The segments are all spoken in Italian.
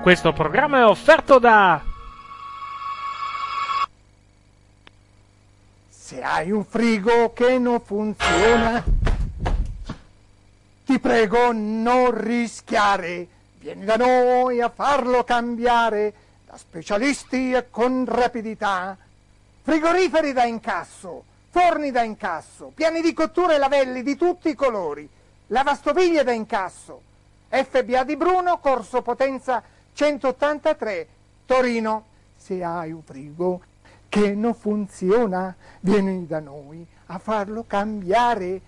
Questo programma è offerto da... Se hai un frigo che non funziona, ti prego non rischiare, vieni da noi a farlo cambiare, da specialisti e con rapidità. Frigoriferi da incasso, forni da incasso, piani di cottura e lavelli di tutti i colori, lavastoviglie da incasso. FBA di Bruno, Corso Potenza 183, Torino. Se hai un frigo che non funziona, vieni da noi a farlo cambiare.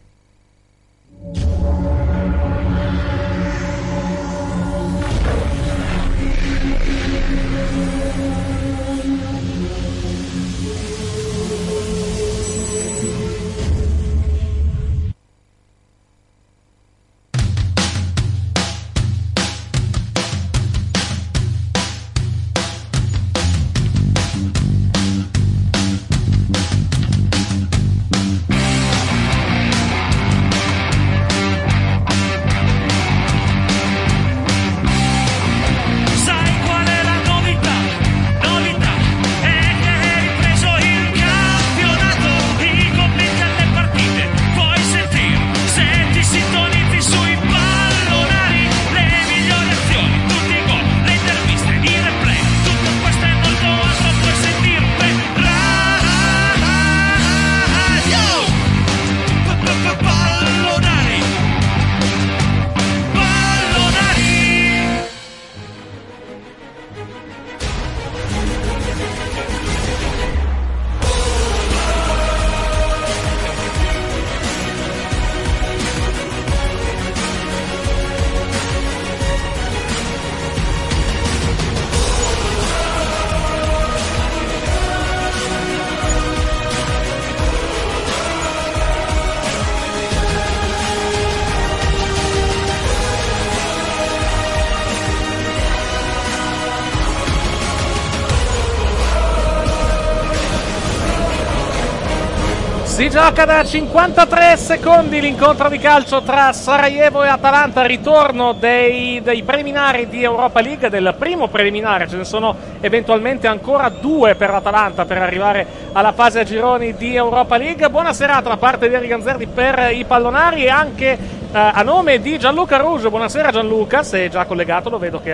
Si gioca da 53 secondi l'incontro di calcio tra Sarajevo e Atalanta, ritorno dei preliminari di Europa League, del primo preliminare, ce ne sono eventualmente ancora due per l'Atalanta per arrivare alla fase a gironi di Europa League. Buona serata da parte di Eric Ganzerdi per i pallonari e anche a nome di Gianluca Rouge. Buonasera Gianluca, sei già collegato, lo vedo che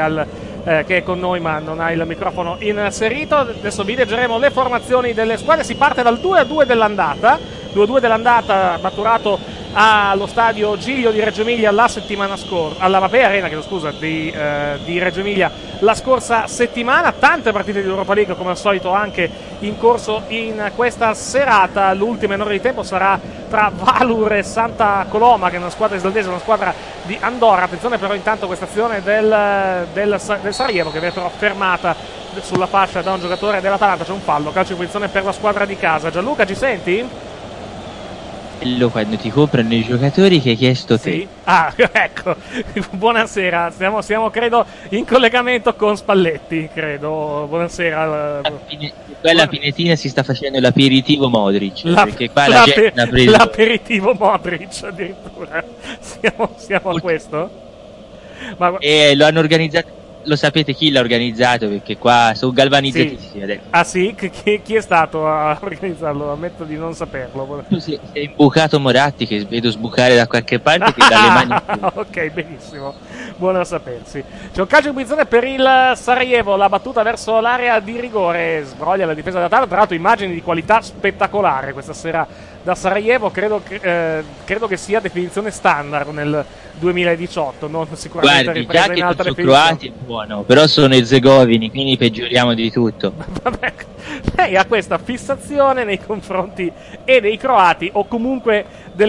è con noi ma non ha il microfono inserito. Adesso vi leggeremo le formazioni delle squadre. Si parte dal 2-2 dell'andata, 2-2 dell'andata maturato allo stadio Giglio di Reggio Emilia la settimana scorsa, alla Mapei Arena, di Reggio Emilia la scorsa settimana. Tante partite di Europa League come al solito anche in corso in questa serata. L'ultima in ora di tempo sarà tra Valur e Santa Coloma, che è una squadra islandese, una squadra di Andorra. Attenzione però intanto questa azione del Sarajevo, che viene però fermata sulla fascia da un giocatore dell'Atalanta. C'è un fallo, calcio di punizione per la squadra di casa. Gianluca, ci senti? Quando ti comprano i giocatori che hai chiesto te. Sì. Ah, ecco. Buonasera, siamo credo in collegamento con Spalletti, credo. Buonasera. Quella Pinetina si sta facendo l'aperitivo Modric, perché qua la gente ha preso l'aperitivo Modric addirittura. Siamo a questo? E lo hanno organizzato. Lo sapete chi l'ha organizzato? Perché qua sono galvanizzatissimi adesso. Ah sì? Chi è stato a organizzarlo? Ammetto di non saperlo. Si è imbucato Moratti, che vedo sbucare da qualche parte, che dalle mani. Ok, benissimo. Buono a sapersi. C'è un calcio di punizione per il Sarajevo, la battuta verso l'area di rigore, sbroglia la difesa dell'Atalanta. Tra l'altro immagini di qualità spettacolare questa sera da Sarajevo, credo che sia definizione standard nel 2018, non sicuramente ripresa in alta definizione. Croati è buono, però sono Erzegovini, quindi peggioriamo di tutto. Vabbè, lei ha questa fissazione nei confronti e dei croati, o comunque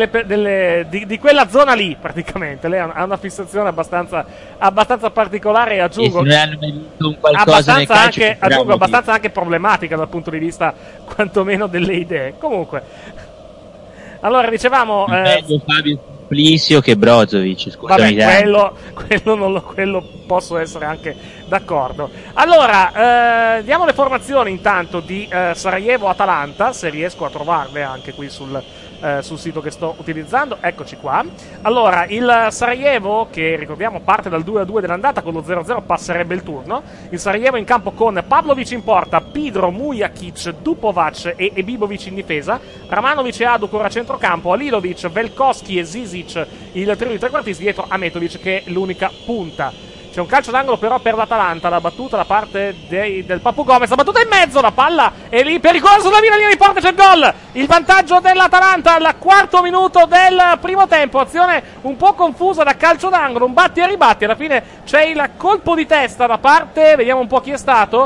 di quella zona lì praticamente. Lei ha una fissazione abbastanza particolare, e aggiungo, e se non hanno mai visto un qualcosa nel calcio, abbastanza anche problematica dal punto di vista quantomeno delle idee. Comunque, allora dicevamo meglio Fabio Plisio che Brozovic, scusami. Vabbè, quello posso essere anche d'accordo. Allora, diamo le formazioni intanto di Sarajevo-Atalanta, se riesco a trovarle anche qui sul sito che sto utilizzando. Eccoci qua. Allora, il Sarajevo, che ricordiamo parte dal 2-2 dell'andata, con lo 0-0 passerebbe il turno. Il Sarajevo in campo con Pavlovic in porta, Pidro, Mujakic, Dupovac e Ebibovic in difesa, Ramanovic e Adukor a centrocampo, Alilovic, Velkoski e Zizic il trio di trequartisti, dietro Ametovic che è l'unica punta. C'è un calcio d'angolo però per l'Atalanta, la battuta da parte del Papu Gomez, la battuta in mezzo, la palla è lì, pericolosa sulla linea di porta, c'è il gol, il vantaggio dell'Atalanta al 4° minuto del primo tempo, azione un po' confusa da calcio d'angolo, un batti e ribatti, alla fine c'è il colpo di testa da parte, vediamo un po' chi è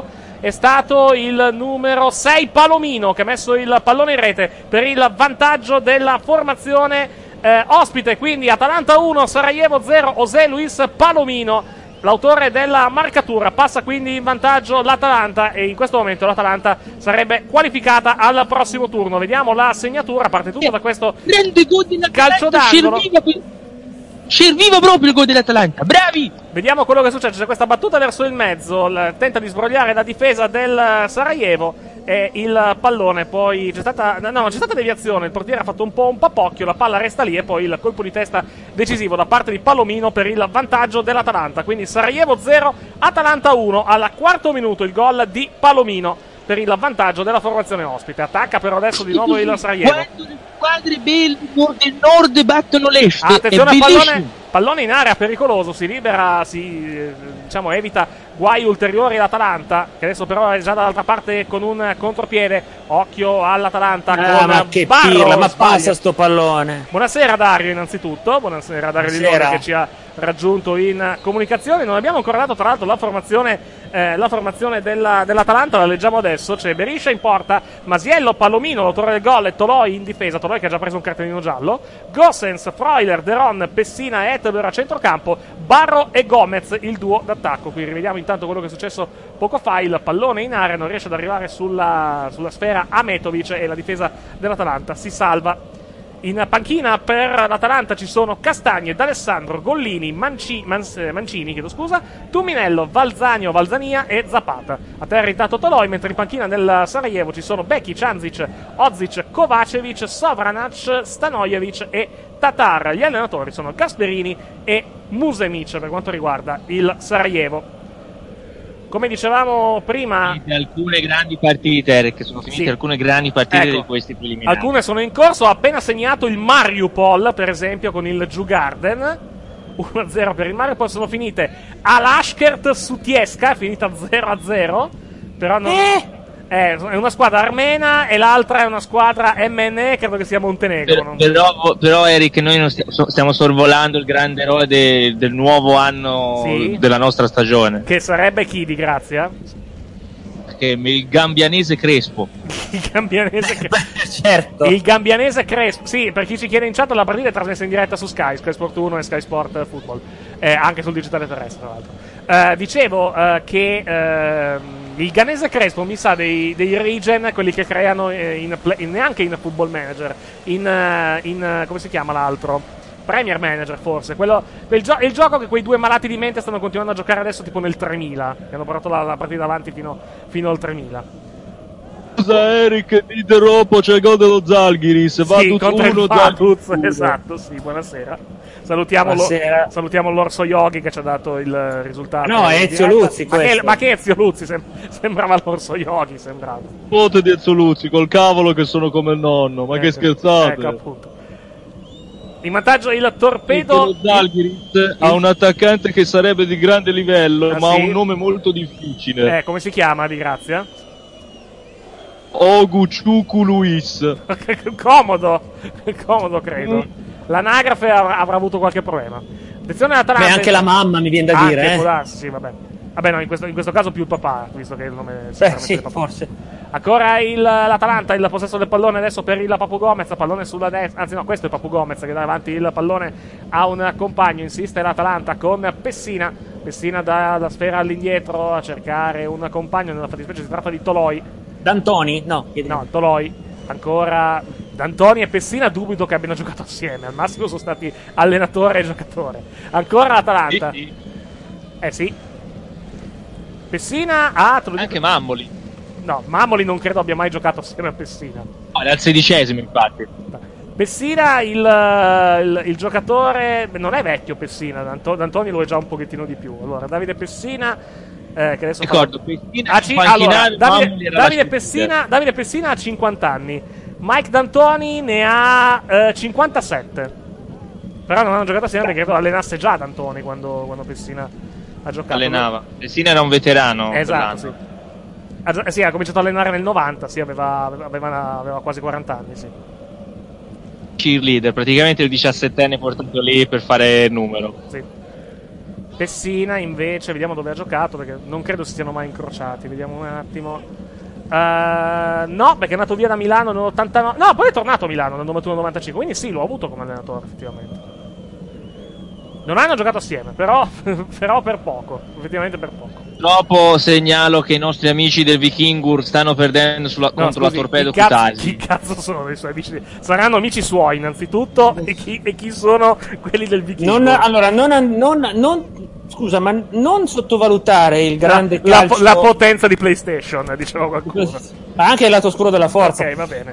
stato il numero 6 Palomino che ha messo il pallone in rete per il vantaggio della formazione ospite, quindi Atalanta 1, Sarajevo 0, José Luis Palomino. L'autore della marcatura, passa quindi in vantaggio l'Atalanta e in questo momento l'Atalanta sarebbe qualificata al prossimo turno. Vediamo la segnatura, parte tutto da questo calcio d'angolo. Serviva proprio il gol dell'Atalanta, bravi! Vediamo quello che succede, c'è questa battuta verso il mezzo, tenta di sbrogliare la difesa del Sarajevo e il pallone poi non c'è stata deviazione, il portiere ha fatto un po' un papocchio, la palla resta lì e poi il colpo di testa decisivo da parte di Palomino per il vantaggio dell'Atalanta, quindi Sarajevo 0, Atalanta 1 al 4° minuto, il gol di Palomino per il vantaggio della formazione ospite. Attacca però adesso di nuovo il Sarajevo. Quando le squadre belle del nord battono l'est, attenzione al pallone in area pericoloso, si libera, diciamo evita guai ulteriori l'Atalanta, che adesso però è già dall'altra parte con un contropiede. Occhio all'Atalanta con ma che Barro, pirla, ma passa sto pallone. Buonasera Dario innanzitutto, buonasera Dario Di Lore che ci ha raggiunto in comunicazione. Non abbiamo ancora dato tra l'altro la formazione dell'Atalanta, la leggiamo adesso. C'è Beriscia in porta, Masiello, Palomino, l'autore del gol, e Toloi in difesa, Toloi che ha già preso un cartellino giallo, Gossens, Freuler, Deron, Pessina e Etebler a centrocampo, Barro e Gomez il duo d'attacco. Qui rivediamo intanto quello che è successo poco fa, il pallone in area non riesce ad arrivare sulla sfera Ametovic e la difesa dell'Atalanta si salva. In panchina per l'Atalanta ci sono Castagne, D'Alessandro, Gollini, Mancini, Tuminello, Valzanio, Valzania e Zapata. A terra intanto Toloi, mentre in panchina del Sarajevo ci sono Becchi, Čanzić, Ozic, Kovacevic, Sovranac, Stanojevic e Tatar. Gli allenatori sono Gasperini e Musemic per quanto riguarda il Sarajevo. Come dicevamo prima, alcune grandi partite, Eric, sono finite alcune grandi partite di questi preliminari. Alcune sono in corso, ha appena segnato il Mariupol, per esempio, con il Djugarden. 1-0 per il Mariupol, sono finite Alashkert Sutjeska, è finita 0-0, però non... è una squadra armena e l'altra è una squadra MNE, credo che sia Montenegro. Però Eric, noi non stiamo sorvolando il grande eroe del nuovo anno della nostra stagione. Che sarebbe chi di Grazia? Il gambianese Crespo. Il gambianese certo. Il gambianese Crespo. Sì, per chi ci chiede in chat, la partita è trasmessa in diretta su Sky Sport 1 e Sky Sport Football, anche sul digitale terrestre tra l'altro. Dicevo che il Ghanese Crespo mi sa dei regen, quelli che creano neanche in Football Manager, in come si chiama l'altro? Premier Manager forse, il gioco che quei due malati di mente stanno continuando a giocare adesso, tipo nel 3000, che hanno portato la partita avanti fino al 3000. Scusa Eric, di Ropo c'è il gol dello Zalgiris, Vaduz 1, esatto, sì, buonasera. Salutiamo l'Orso Yogi che ci ha dato il risultato. No, è Ezio Luzzi questo. Ma che Ezio Luzzi? Sembrava l'Orso Yogi, sembrava. Foto di Ezio Luzzi, col cavolo che sono come il nonno, ma che scherzate. Ecco appunto. In vantaggio il Torpedo. Lo Zalgiris ha un attaccante che sarebbe di grande livello, ma ha un nome molto difficile. Come si chiama, di grazia? Oguchuku Luis. Comodo credo. L'anagrafe avrà avuto qualche problema. Attenzione all'Atalanta. Beh, anche la mamma mi viene da dire. Può darsi, sì, vabbè. Vabbè, no, in questo caso più il papà, visto che il nome sì, forse. Ancora l'Atalanta, il possesso del pallone adesso per il Papu Gomez, pallone sulla destra, anzi no, questo è Papu Gomez che dà avanti il pallone a un compagno, insiste l'Atalanta con Pessina dà la sfera all'indietro a cercare un compagno, nella fattispecie si tratta di Toloi. D'Antoni? No, Toloi. Ancora D'Antoni e Pessina, dubito che abbiano giocato assieme, al massimo sono stati allenatore e giocatore. Ancora l'Atalanta. Sì. Pessina ha... Anche Mammoli. No, Mammoli non credo abbia mai giocato assieme a Pessina. No, è al 16esimo infatti. Pessina, il giocatore... Non è vecchio Pessina, D'Antoni lo è già un pochettino di più. Allora, Davide Pessina... che adesso ricordo, Pessina... Allora, Davide Pessina ha 50 anni. Mike D'Antoni ne ha 57. Però non hanno giocato assieme perché credo allenasse già D'Antoni quando Pessina ha giocato. Allenava. Pessina era un veterano. Esatto, sì. Ha cominciato a allenare nel 90, sì, aveva quasi 40 anni, sì. Cheerleader, praticamente il 17enne portato lì per fare il numero. Sì. Pessina invece, vediamo dove ha giocato, perché non credo si siano mai incrociati. Vediamo un attimo. No, perché è andato via da Milano nell'89. No, poi è tornato a Milano nel 91-95, quindi sì, l'ho avuto come allenatore, effettivamente. Non hanno giocato assieme, però per poco, effettivamente per poco. Dopo segnalo che i nostri amici del Vikingur stanno perdendo contro la Torpedo Cutasi. Chi cazzo sono i suoi amici? Saranno amici suoi innanzitutto, e chi sono quelli del Vikingur? Scusa, ma non sottovalutare il grande calcio... La potenza di PlayStation, diceva qualcuno. Ma anche il lato oscuro della forza. Ok, va bene.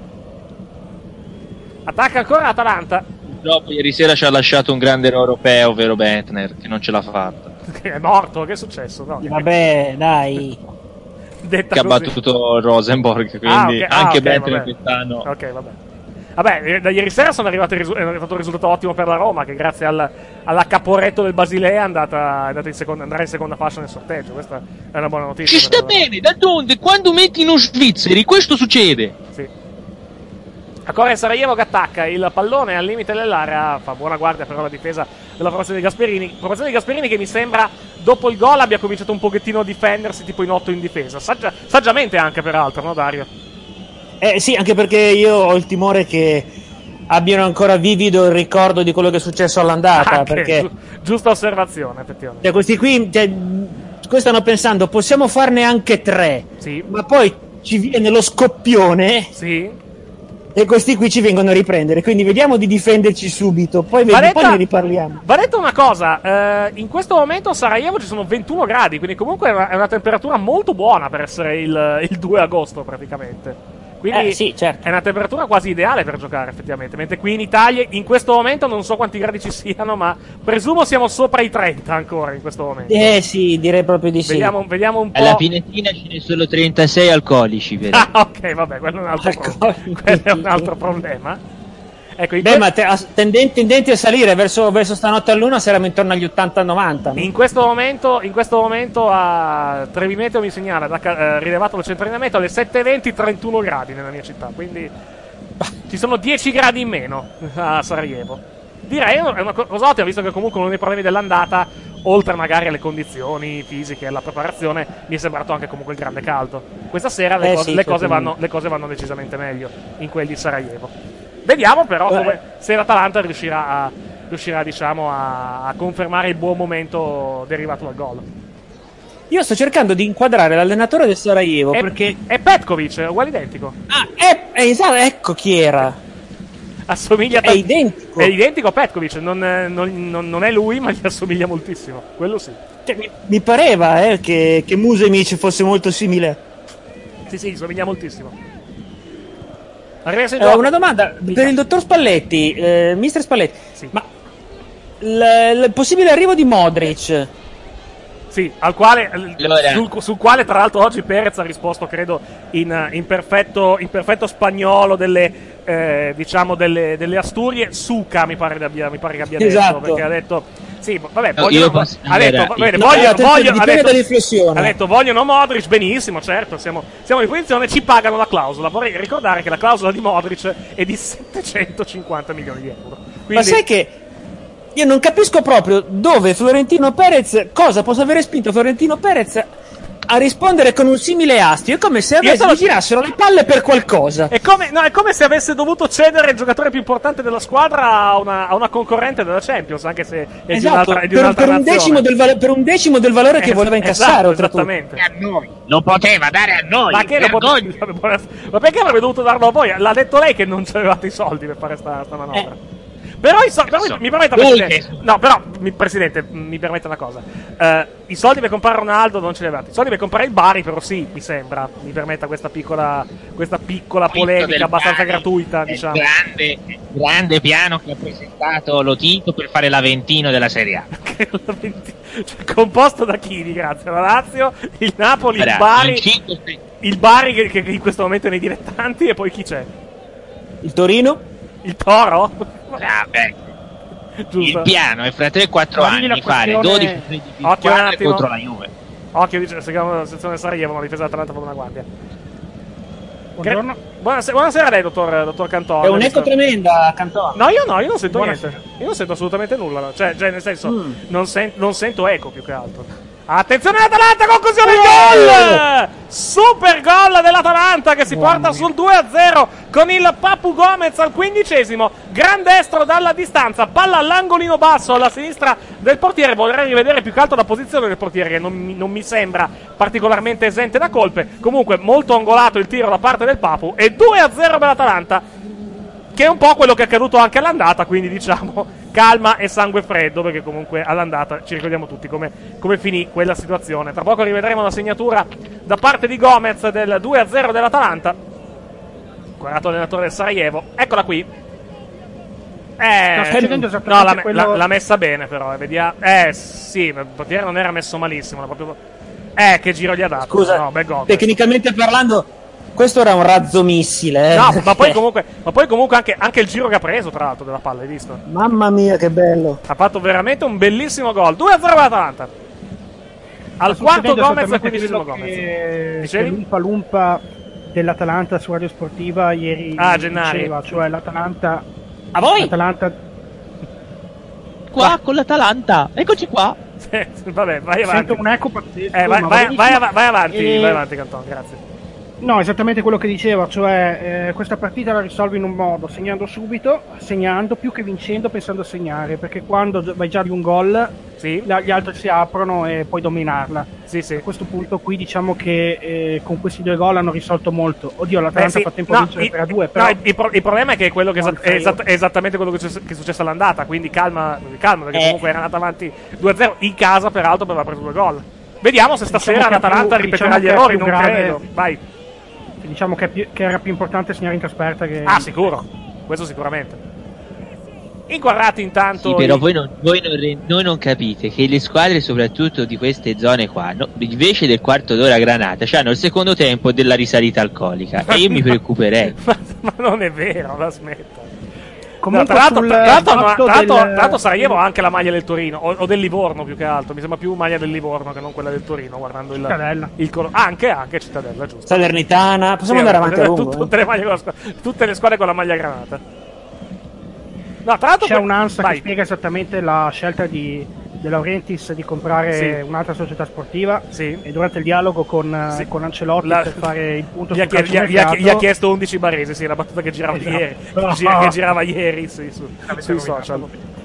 Attacca ancora Atalanta. Dopo ieri sera ci ha lasciato un grande europeo, ovvero Bentner, che non ce l'ha fatta. È morto, che è successo? No, vabbè, dai. Detta che così. Ha battuto Rosenborg, quindi anche Bentner quest'anno. Ok, vabbè. Vabbè, da ieri sera è stato un risultato ottimo per la Roma, che grazie alla Caporetto del Basilea andrà in seconda fascia nel sorteggio. Questa è una buona notizia. Ci sta bene, d'altronde quando metti in svizzeri questo succede. Sì. Ancora Sarajevo che attacca il pallone al limite dell'area, fa buona guardia però la difesa della formazione di Gasperini che mi sembra dopo il gol abbia cominciato un pochettino a difendersi tipo in 8 in difesa, saggiamente anche peraltro, no Dario? Sì, anche perché io ho il timore che abbiano ancora vivido il ricordo di quello che è successo all'andata, perché giusta osservazione, effettivamente. Questi qui stanno pensando possiamo farne anche 3, sì. Ma poi ci viene lo scoppione, sì. E questi qui ci vengono a riprendere, quindi vediamo di difenderci subito, poi ne riparliamo. Va detto una cosa, in questo momento a Sarajevo ci sono 21 gradi, quindi comunque è una temperatura molto buona per essere il 2 agosto praticamente. Quindi sì, certo. È una temperatura quasi ideale per giocare effettivamente, mentre qui in Italia in questo momento non so quanti gradi ci siano, ma presumo siamo sopra i 30 ancora in questo momento. Sì, direi proprio di sì. Vediamo un po'. Alla Pinetina ce ne sono 36 alcolici, però. Ok, vabbè, quello è un altro problema. Ecco, ma tendenti a salire verso stanotte all'una saremo intorno agli 80-90. In questo momento a Trevi Meteo mi segnala rilevato lo centralino meteo alle 7:20 31 gradi nella mia città, quindi ci sono 10 gradi in meno a Sarajevo. Direi è una cosa ottima, visto che comunque uno dei problemi dell'andata, oltre magari alle condizioni fisiche e alla preparazione, mi è sembrato anche comunque il grande caldo. Questa sera le cose vanno decisamente meglio in quel di Sarajevo. Vediamo però se l'Atalanta riuscirà diciamo a confermare il buon momento derivato dal gol. Io sto cercando di inquadrare l'allenatore del Sarajevo perché è Petkovic, è uguale identico. Esatto, ecco chi era. È identico a Petkovic, non è lui, ma gli assomiglia moltissimo. Quello sì. Mi pareva che Musemic fosse molto simile. Sì, gli somiglia moltissimo. Una domanda per il dottor Spalletti, mister Spalletti, sì. Ma il possibile arrivo di Modric, sì, sul quale tra l'altro oggi Perez ha risposto credo in perfetto spagnolo delle Asturie. Suca mi pare che abbia detto, esatto. Perché ha detto sì, vabbè, vogliono Modric, benissimo, certo, siamo in posizione, ci pagano la clausola. Vorrei ricordare che la clausola di Modric è di 750 milioni di euro. Quindi... Ma sai che io non capisco proprio cosa possa avere spinto Florentino Perez a rispondere con un simile astio. È come se gli girassero le palle per qualcosa. È come se avesse dovuto cedere il giocatore più importante della squadra a una concorrente della Champions, anche se è di un'altra per un decimo del valore che voleva incassare. Esattamente. A noi. Lo poteva dare a noi. Ma perché avrebbe dovuto darlo a voi? L'ha detto lei che non c'avevate i soldi per fare sta manovra. Però, mi permetta, Presidente. No, però, Presidente, mi permetta una cosa. I soldi per comprare Ronaldo non ce li avete. I soldi per comprare il Bari, però sì, mi sembra. Mi permetta questa piccola polemica abbastanza gratuita, diciamo. Grande piano che ha presentato Lotito per fare l'Aventino della Serie A. Cioè, composto da chi? Grazie. La Lazio, il Napoli, il Bari. Il Bari che in questo momento è nei dilettanti, e poi chi c'è? Il Torino? Il Toro? Il piano è fra 3-4 anni fare 12 di squadre contro la Juve. Occhio, dice la sezione Sarajevo, ma la difesa Atalanta fa una guardia. Buongiorno. Buonasera a lei, dottor Cantone. È un'eco tremenda, Cantone. No, io non sento niente. Io non sento assolutamente nulla. Cioè nel senso, non sento eco più che altro. Attenzione all'Atalanta, conclusione, gol! Super gol dell'Atalanta che si porta sul 2-0 con il Papu Gomez al 15esimo. Gran destro dalla distanza, palla all'angolino basso alla sinistra del portiere. Vorrei rivedere più che altro la posizione del portiere, che non mi sembra particolarmente esente da colpe. Comunque molto angolato il tiro da parte del Papu, e 2-0 per l'Atalanta, che è un po' quello che è accaduto anche all'andata, quindi diciamo calma e sangue freddo, perché comunque all'andata ci ricordiamo tutti come finì quella situazione. Tra poco rivedremo la segnatura da parte di Gomez del 2-0 dell'Atalanta. Guardato l'allenatore del Sarajevo, eccola qui. L'ha messa bene, però, vediamo. Sì, il portiere non era messo malissimo, proprio. Che giro gli ha dato. Scusa, no, tecnicamente parlando, questo era un razzo missile. No, ma poi comunque anche il giro che ha preso, tra l'altro, della palla, hai visto? Mamma mia, che bello. Ha fatto veramente un bellissimo gol. 2-0 per l'Atalanta. Al quarto Gomez e al 15esimo Gomez. Dicevi? L'umpa dell'Atalanta su Radio Sportiva ieri Gennari diceva, cioè l'Atalanta. A voi? L'Atalanta qua con l'Atalanta. Eccoci qua. Vabbè, vai avanti. Sento un eco pazzesco. Vai avanti, Cantone, grazie. No, esattamente quello che diceva, cioè questa partita la risolvi in un modo, segnando subito, segnando più che vincendo, pensando a segnare, perché quando vai già di un gol, sì, gli altri si aprono e puoi dominarla. Sì. A questo punto qui diciamo che con questi 2 gol hanno risolto molto. Oddio, l'Atalanta fa tempo a vincere 3-2, però... No, il problema è che quello che è esattamente quello che è successo all'andata, quindi calma, perché comunque era andata avanti 2-0 in casa, peraltro, per aver preso 2 gol. Vediamo se stasera l'Atalanta ripeterà gli errori, non credo. Vai. Diciamo che era più importante segnare in trasferta che... sicuro, questo sicuramente. Inquadrati intanto... Sì, però voi non capite che le squadre, soprattutto di queste zone qua, invece del quarto d'ora Granata, hanno il secondo tempo della risalita alcolica, e io mi preoccuperei. ma non è vero, la smetta. Comunque tra l'altro Sarajevo ha anche la maglia del Torino, o del Livorno più che altro. Mi sembra più maglia del Livorno che non quella del Torino, guardando il colore. Anche Cittadella, giusto. Salernitana, possiamo andare avanti a lungo. Tutte le squadre con la maglia granata. No, tra l'altro c'è un'ANSA che spiega esattamente la scelta De Laurentiis di comprare un'altra società sportiva, e durante il dialogo con Ancelotti per fare il punto sul calciomercato gli ha chiesto 11 baresi, la battuta che girava ieri, che girava ieri sui social.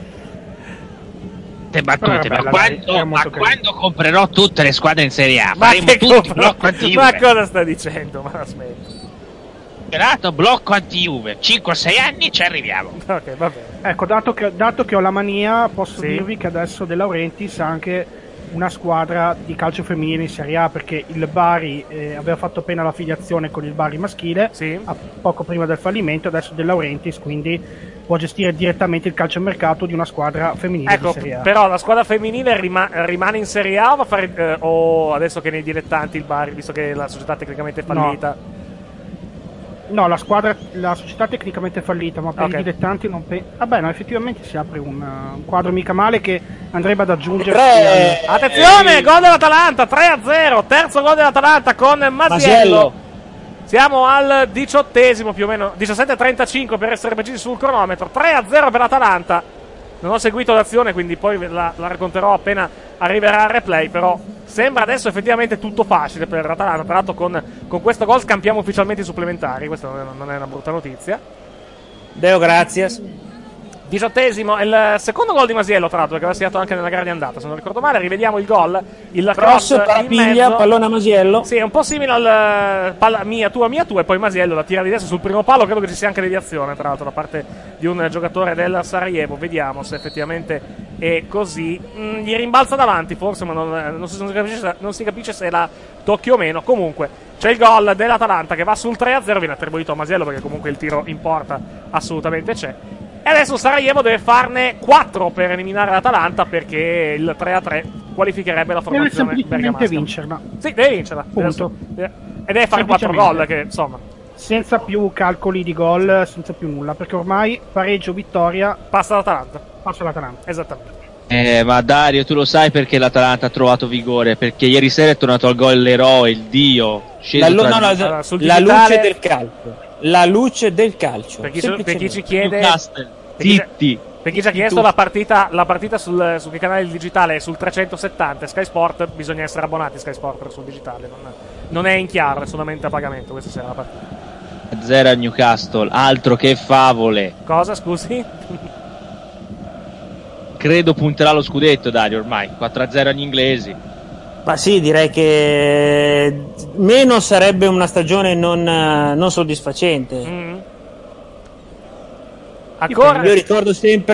Battute, ma quando comprerò tutte le squadre in Serie A ma cosa sta dicendo? Ma aspetta, blocco anti-Juve, 5-6 anni ci arriviamo. Ok, va bene. Ecco, dato che ho la mania, posso dirvi che adesso De Laurentiis ha anche una squadra di calcio femminile in Serie A, perché il Bari aveva fatto appena l'affiliazione con il Bari maschile, poco prima del fallimento. Adesso De Laurentiis quindi può gestire direttamente il calciomercato di una squadra femminile di Serie A. Però la squadra femminile rimane in Serie A, o va a fare o adesso che è nei dilettanti il Bari, visto che la società tecnicamente è fallita? No, la società tecnicamente fallita, ma per i dilettanti non vabbè, no, effettivamente si apre un quadro mica male che andrebbe ad aggiungere. Attenzione, gol dell'Atalanta, 3-0, terzo gol dell'Atalanta con Masiello. Siamo al 18esimo più o meno, 17:35 per essere precisi sul cronometro, 3-0 per l'Atalanta. Non ho seguito l'azione, quindi poi la racconterò appena arriverà al replay, però sembra adesso effettivamente tutto facile per l'Atalanta. Tra l'altro con questo gol scampiamo ufficialmente i supplementari, questa non è una brutta notizia. Deo grazias. 18esimo, il secondo gol di Masiello, tra l'altro, che aveva segnato anche nella gara di andata, se non ricordo male. Rivediamo il gol. Il cross parapiglia, pallone a Masiello. Sì, è un po' simile al palla mia tua, e poi Masiello la tira di destra sul primo palo. Credo che ci sia anche deviazione, tra l'altro, da parte di un giocatore del Sarajevo. Vediamo se effettivamente è così. Gli rimbalza davanti, forse, ma non si capisce se la tocchi o meno. Comunque, c'è il gol dell'Atalanta che va sul 3-0, viene attribuito a Masiello perché comunque il tiro in porta assolutamente c'è. E adesso Sarajevo deve farne 4 per eliminare l'Atalanta, perché il 3-3 qualificherebbe la formazione bergamasca. Deve vincerla. Sì, deve vincerla. Punto. E deve fare 4 gol, che insomma... Senza più calcoli di gol, senza più nulla, perché ormai pareggio, vittoria... Passa l'Atalanta. Passa l'Atalanta. Esattamente. Ma Dario, tu lo sai perché l'Atalanta ha trovato vigore? Perché ieri sera è tornato al gol l'eroe, il dio. La luce del calcio. La luce del calcio. Per chi ci chiede, Zitti. per chi ci ha chiesto la partita su che canale digitale è sul 370 Sky Sport, bisogna essere abbonati a Sky Sport sul digitale, non è in chiaro, è solamente a pagamento questa sera la partita. 0 a Newcastle, altro che favole. Cosa, scusi? Credo punterà allo scudetto, Dario, ormai 4-0 agli inglesi. Ma sì, direi che meno sarebbe una stagione non soddisfacente. Ancora? Io ricordo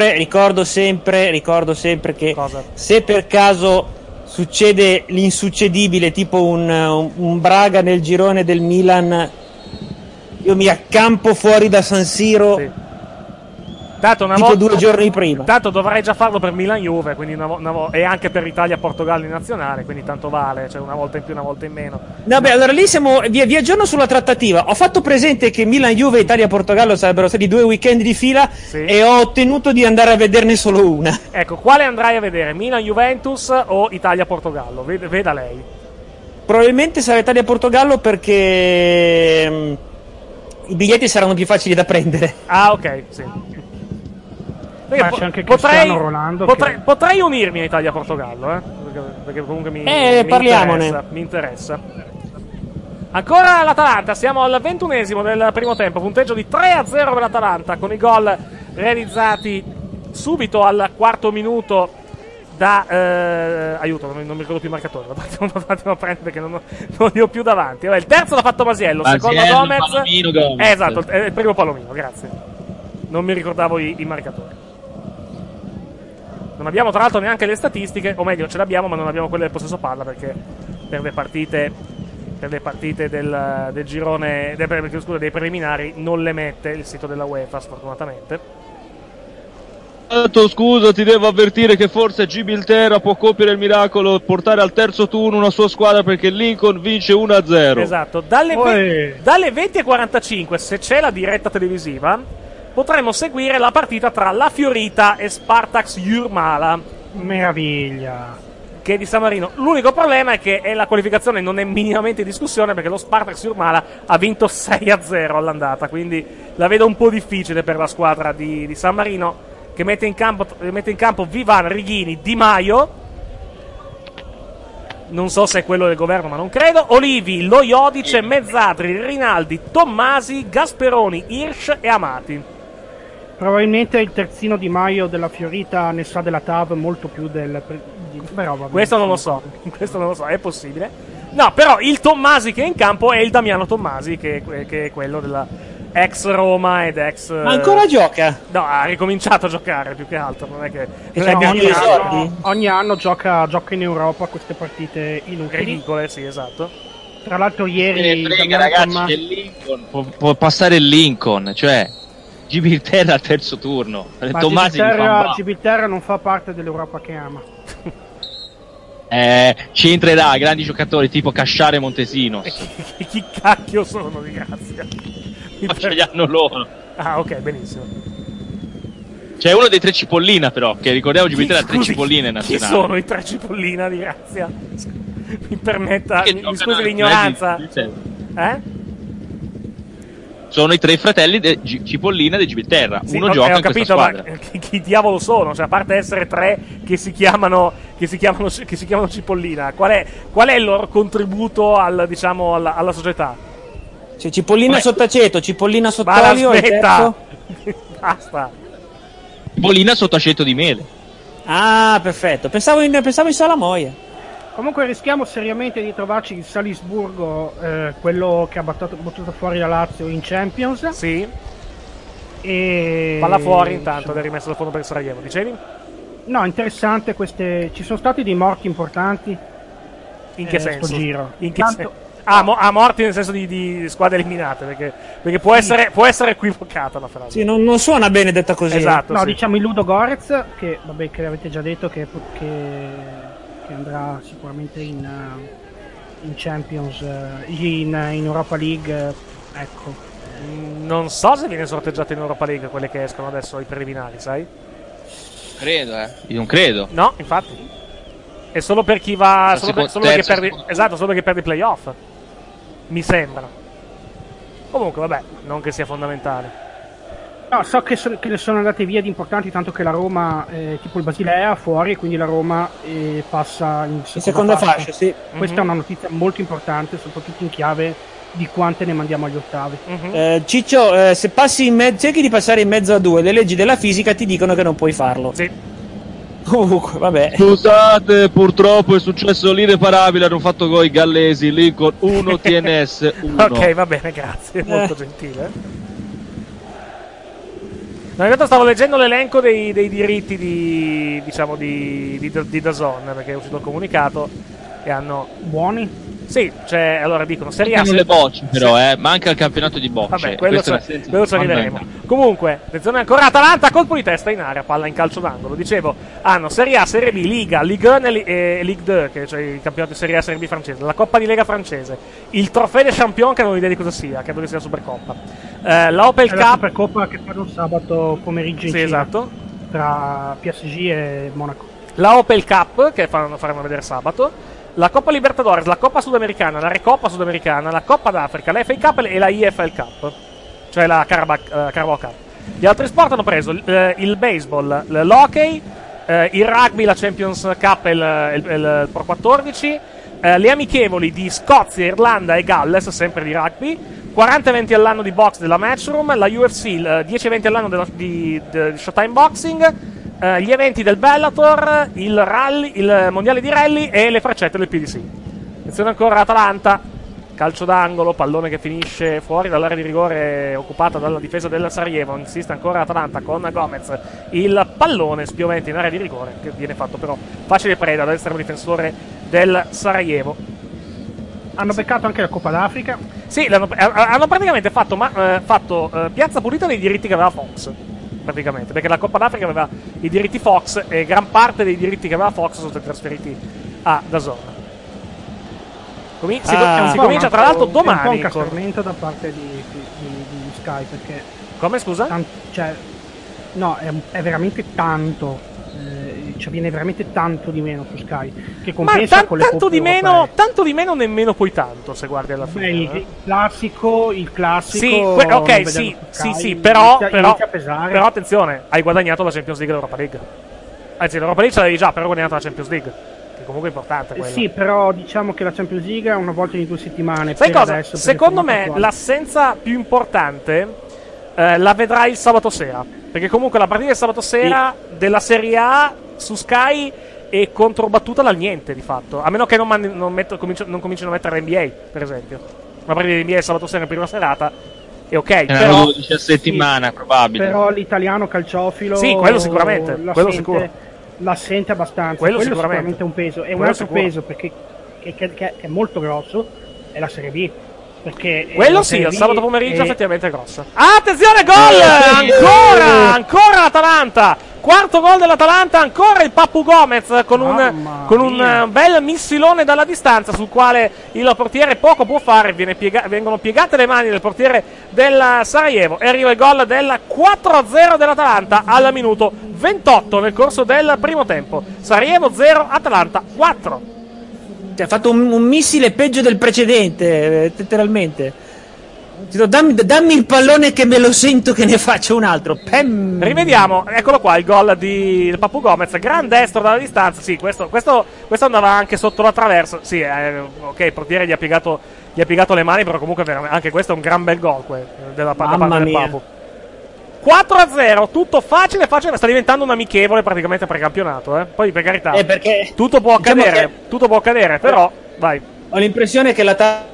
sempre che cosa? Se per caso succede l'insuccedibile, tipo un Braga nel girone del Milan, io mi accampo fuori da San Siro. Sì. Tipo 2 giorni prima. Tanto dovrei già farlo per Milan-Juve, quindi e anche per Italia-Portogallo in nazionale, quindi tanto vale, cioè una volta in più, una volta in meno. No, beh, allora lì vi aggiorno sulla trattativa. Ho fatto presente che Milan-Juve e Italia-Portogallo sarebbero stati 2 weekend di fila, sì, e ho ottenuto di andare a vederne solo una. Ecco, quale andrai a vedere? Milan-Juventus o Italia-Portogallo? Veda lei. Probabilmente sarà Italia-Portogallo perché i biglietti saranno più facili da prendere. Ah, ok, sì. Ma c'è anche Cristiano Ronaldo potrei unirmi a Italia-Portogallo, perché comunque mi interessa. Ancora l'Atalanta, siamo al 21esimo del primo tempo, punteggio di 3-0 per l'Atalanta, con i gol realizzati subito al quarto minuto da aiuto, non mi ricordo più il marcatore, un attimo a prendere perché non li ho più davanti. Vabbè, il terzo l'ha fatto Masiello, secondo Gomez. Esatto, il primo Palomino, grazie. Non mi ricordavo i marcatori. Non abbiamo tra l'altro neanche le statistiche, o meglio ce l'abbiamo ma non abbiamo quelle del possesso palla, perché per le partite del girone dei preliminari non le mette il sito della UEFA, sfortunatamente. Scusa, ti devo avvertire che forse Gibilterra può compiere il miracolo, portare al terzo turno una sua squadra, perché Lincoln vince 1-0. Esatto, dalle 20:45, se c'è la diretta televisiva, potremo seguire la partita tra la Fiorita e Spartak Jurmala. Meraviglia. Che è di San Marino. L'unico problema è che la qualificazione non è minimamente in discussione, perché lo Spartak Jurmala ha vinto 6-0 all'andata, quindi la vedo un po' difficile per la squadra di San Marino, che mette in campo Vivan, Righini, Di Maio, non so se è quello del governo ma non credo, Olivi, Lojodice, Mezzadri, Rinaldi, Tommasi, Gasperoni, Hirsch e Amati. Probabilmente il terzino Di Maio della Fiorita ne sa della TAV molto più questo non lo so, è possibile. No, però il Tommasi che è in campo è il Damiano Tommasi, che è quello della ex Roma ed ex... Ma ancora gioca? No, ha ricominciato a giocare più che altro, non è che... ogni anno gioca in Europa queste partite inutili. Ridicole, sì, esatto. Tra l'altro ieri... ragazzi, Lincoln può passare il Lincoln, cioè... Gibilterra al terzo turno. Gibilterra non fa parte dell'Europa che ama. Ci entrerà grandi giocatori tipo Casciare e Montesinos. Chi cacchio sono, di grazia? Ce li hanno loro. Ah, ok, benissimo. C'è uno dei 3 Cipollina, però, che ricordiamo Gibilterra ha 3 Cipolline nazionali. Chi sono i 3 Cipollina, di grazia? Mi permetta, mi scusi l'ignoranza. Sono i 3 fratelli Cipollina di Gibilterra. Sì, uno gioca ho in capito, questa squadra. Ma chi diavolo sono? Cioè, a parte essere 3 che si chiamano Cipollina, qual è il loro contributo alla società? C'è Cipollina sott'aceto, Cipollina sott'olio. Aspetta! Basta. Bolina sotto aceto di mele. Ah, perfetto. Pensavo in Salamoia. Comunque rischiamo seriamente di trovarci il Salisburgo, quello che ha battuto fuori la Lazio in Champions. Sì. E palla fuori intanto ed è rimesso dal fondo per il Sarajevo. Dicevi? No, interessante ci sono stati dei morti importanti. In che senso? Sto giro. In che senso? Morti nel senso di squadre eliminate, perché può essere equivocata la frase. Sì, non suona bene detta così. Esatto. No, sì. diciamo il Ludo Gorez, che avete già detto che andrà sicuramente in Champions, in Europa League, ecco. Non so se viene sorteggiato in Europa League quelle che escono adesso ai preliminari, sai? Credo, Io non credo. No, infatti. È solo per chi va. Solo perché perde i playoff. Mi sembra. Comunque, vabbè, non che sia fondamentale. No, so che sono andate via di importanti, tanto che la Roma, tipo il Basilea, fuori, e quindi la Roma passa in seconda fascia, sì. Questa è una notizia molto importante, soprattutto in chiave di quante ne mandiamo agli ottavi. Ciccio, se passi cerchi di passare in mezzo a due, le leggi della fisica ti dicono che non puoi farlo. Sì. Comunque, vabbè. Scusate, purtroppo è successo l'irreparabile, hanno fatto gol i gallesi, Lincoln 1, TNS 1. Ok, va bene, grazie, molto gentile. No, in realtà stavo leggendo l'elenco dei diritti di DAZN, perché è uscito il comunicato e hanno... Buoni? Sì, cioè, allora dicono Serie A. Mancano le bocce, però, manca il campionato di bocce. Vabbè, quello ci arriveremo. Comunque, attenzione ancora, Atalanta, colpo di testa in area, palla in calcio d'angolo. Dicevo, hanno Serie A, Serie B, Liga, Ligue 1 e Ligue 2, che cioè il campionato di Serie A, Serie B francese, la Coppa di Lega francese, il Trofeo des Champions, che non ho idea di cosa sia, credo che sia la Supercoppa. La Opel Cup. La Supercoppa che fanno sabato pomeriggio in Sì, Cina, esatto. tra PSG e Monaco. La Opel Cup, che faremo vedere sabato. La Coppa Libertadores, la Coppa Sudamericana, la Recoppa Sudamericana, la Coppa d'Africa, la FA Cup e la IFL Cup, cioè la Carabao Cup. Gli altri sport hanno preso il baseball, l'hockey, il rugby, la Champions Cup e il Pro 14, le amichevoli di Scozia, Irlanda e Galles, sempre di rugby, 40 eventi all'anno di box della Matchroom, la UFC, 10 eventi all'anno di Showtime Boxing, gli eventi del Bellator, il rally, il mondiale di rally e le freccette del PDC. Attenzione ancora Atalanta, calcio d'angolo, pallone che finisce fuori dall'area di rigore occupata dalla difesa del Sarajevo. Insiste ancora Atalanta con Gomez, il pallone spiovente in area di rigore che viene fatto però facile preda dall'estremo difensore del Sarajevo. Hanno beccato anche la Coppa d'Africa? Sì, hanno praticamente fatto piazza pulita dei diritti che aveva Fox, praticamente, perché la Coppa d'Africa aveva i diritti Fox e gran parte dei diritti che aveva Fox sono stati trasferiti a DAZN. Si comincia tra l'altro domani. È un po' un castamento da parte di Sky, perché... Come, scusa? È veramente tanto. Cioè viene veramente tanto di meno su Sky, che compensa con le tanto di meno nemmeno poi tanto, se guardi alla fine. Il classico sì, però attenzione, hai guadagnato la Champions League e l'Europa League. Anzi, l'Europa League ce l'avevi già, però hai guadagnato la Champions League, che comunque è importante quella. Sì, però diciamo che la Champions League è una volta ogni 2 settimane. Sai cosa? Secondo me l'assenza più importante la vedrai il sabato sera, perché comunque la partita del sabato sera della Serie A su Sky è controbattuta dal niente, di fatto, a meno che non cominciano a mettere NBA, per esempio. Una partita di NBA sabato sera in prima serata è ok, però 12 a settimana probabile. Però l'italiano calciofilo, sì, quello sicuramente, la sente abbastanza. Quello sicuramente è un peso, e un altro peso perché che è molto grosso è la Serie B. Perché quello sì, il sabato pomeriggio effettivamente è grossa. Attenzione, gol! Ancora l'Atalanta! Quarto gol dell'Atalanta, ancora il Papu Gomez con un bel missilone dalla distanza sul quale il portiere poco può fare. Vengono piegate le mani del portiere del Sarajevo e arriva il gol del 4-0 dell'Atalanta al minuto 28 nel corso del primo tempo. Sarajevo 0, Atalanta 4. Ha fatto un missile peggio del precedente, letteralmente. Dammi il pallone che me lo sento che ne faccio un altro. Pem. Rivediamo, eccolo qua il gol del Papu Gomez, gran destro dalla distanza. Sì, questo andava anche sotto la traversa. Sì, ok, il portiere gli ha piegato le mani, però comunque anche questo è un gran bel gol da parte del Papu. 4-0, tutto facile, sta diventando un amichevole praticamente precampionato, Poi per carità, perché tutto può accadere, però vai. Ho l'impressione che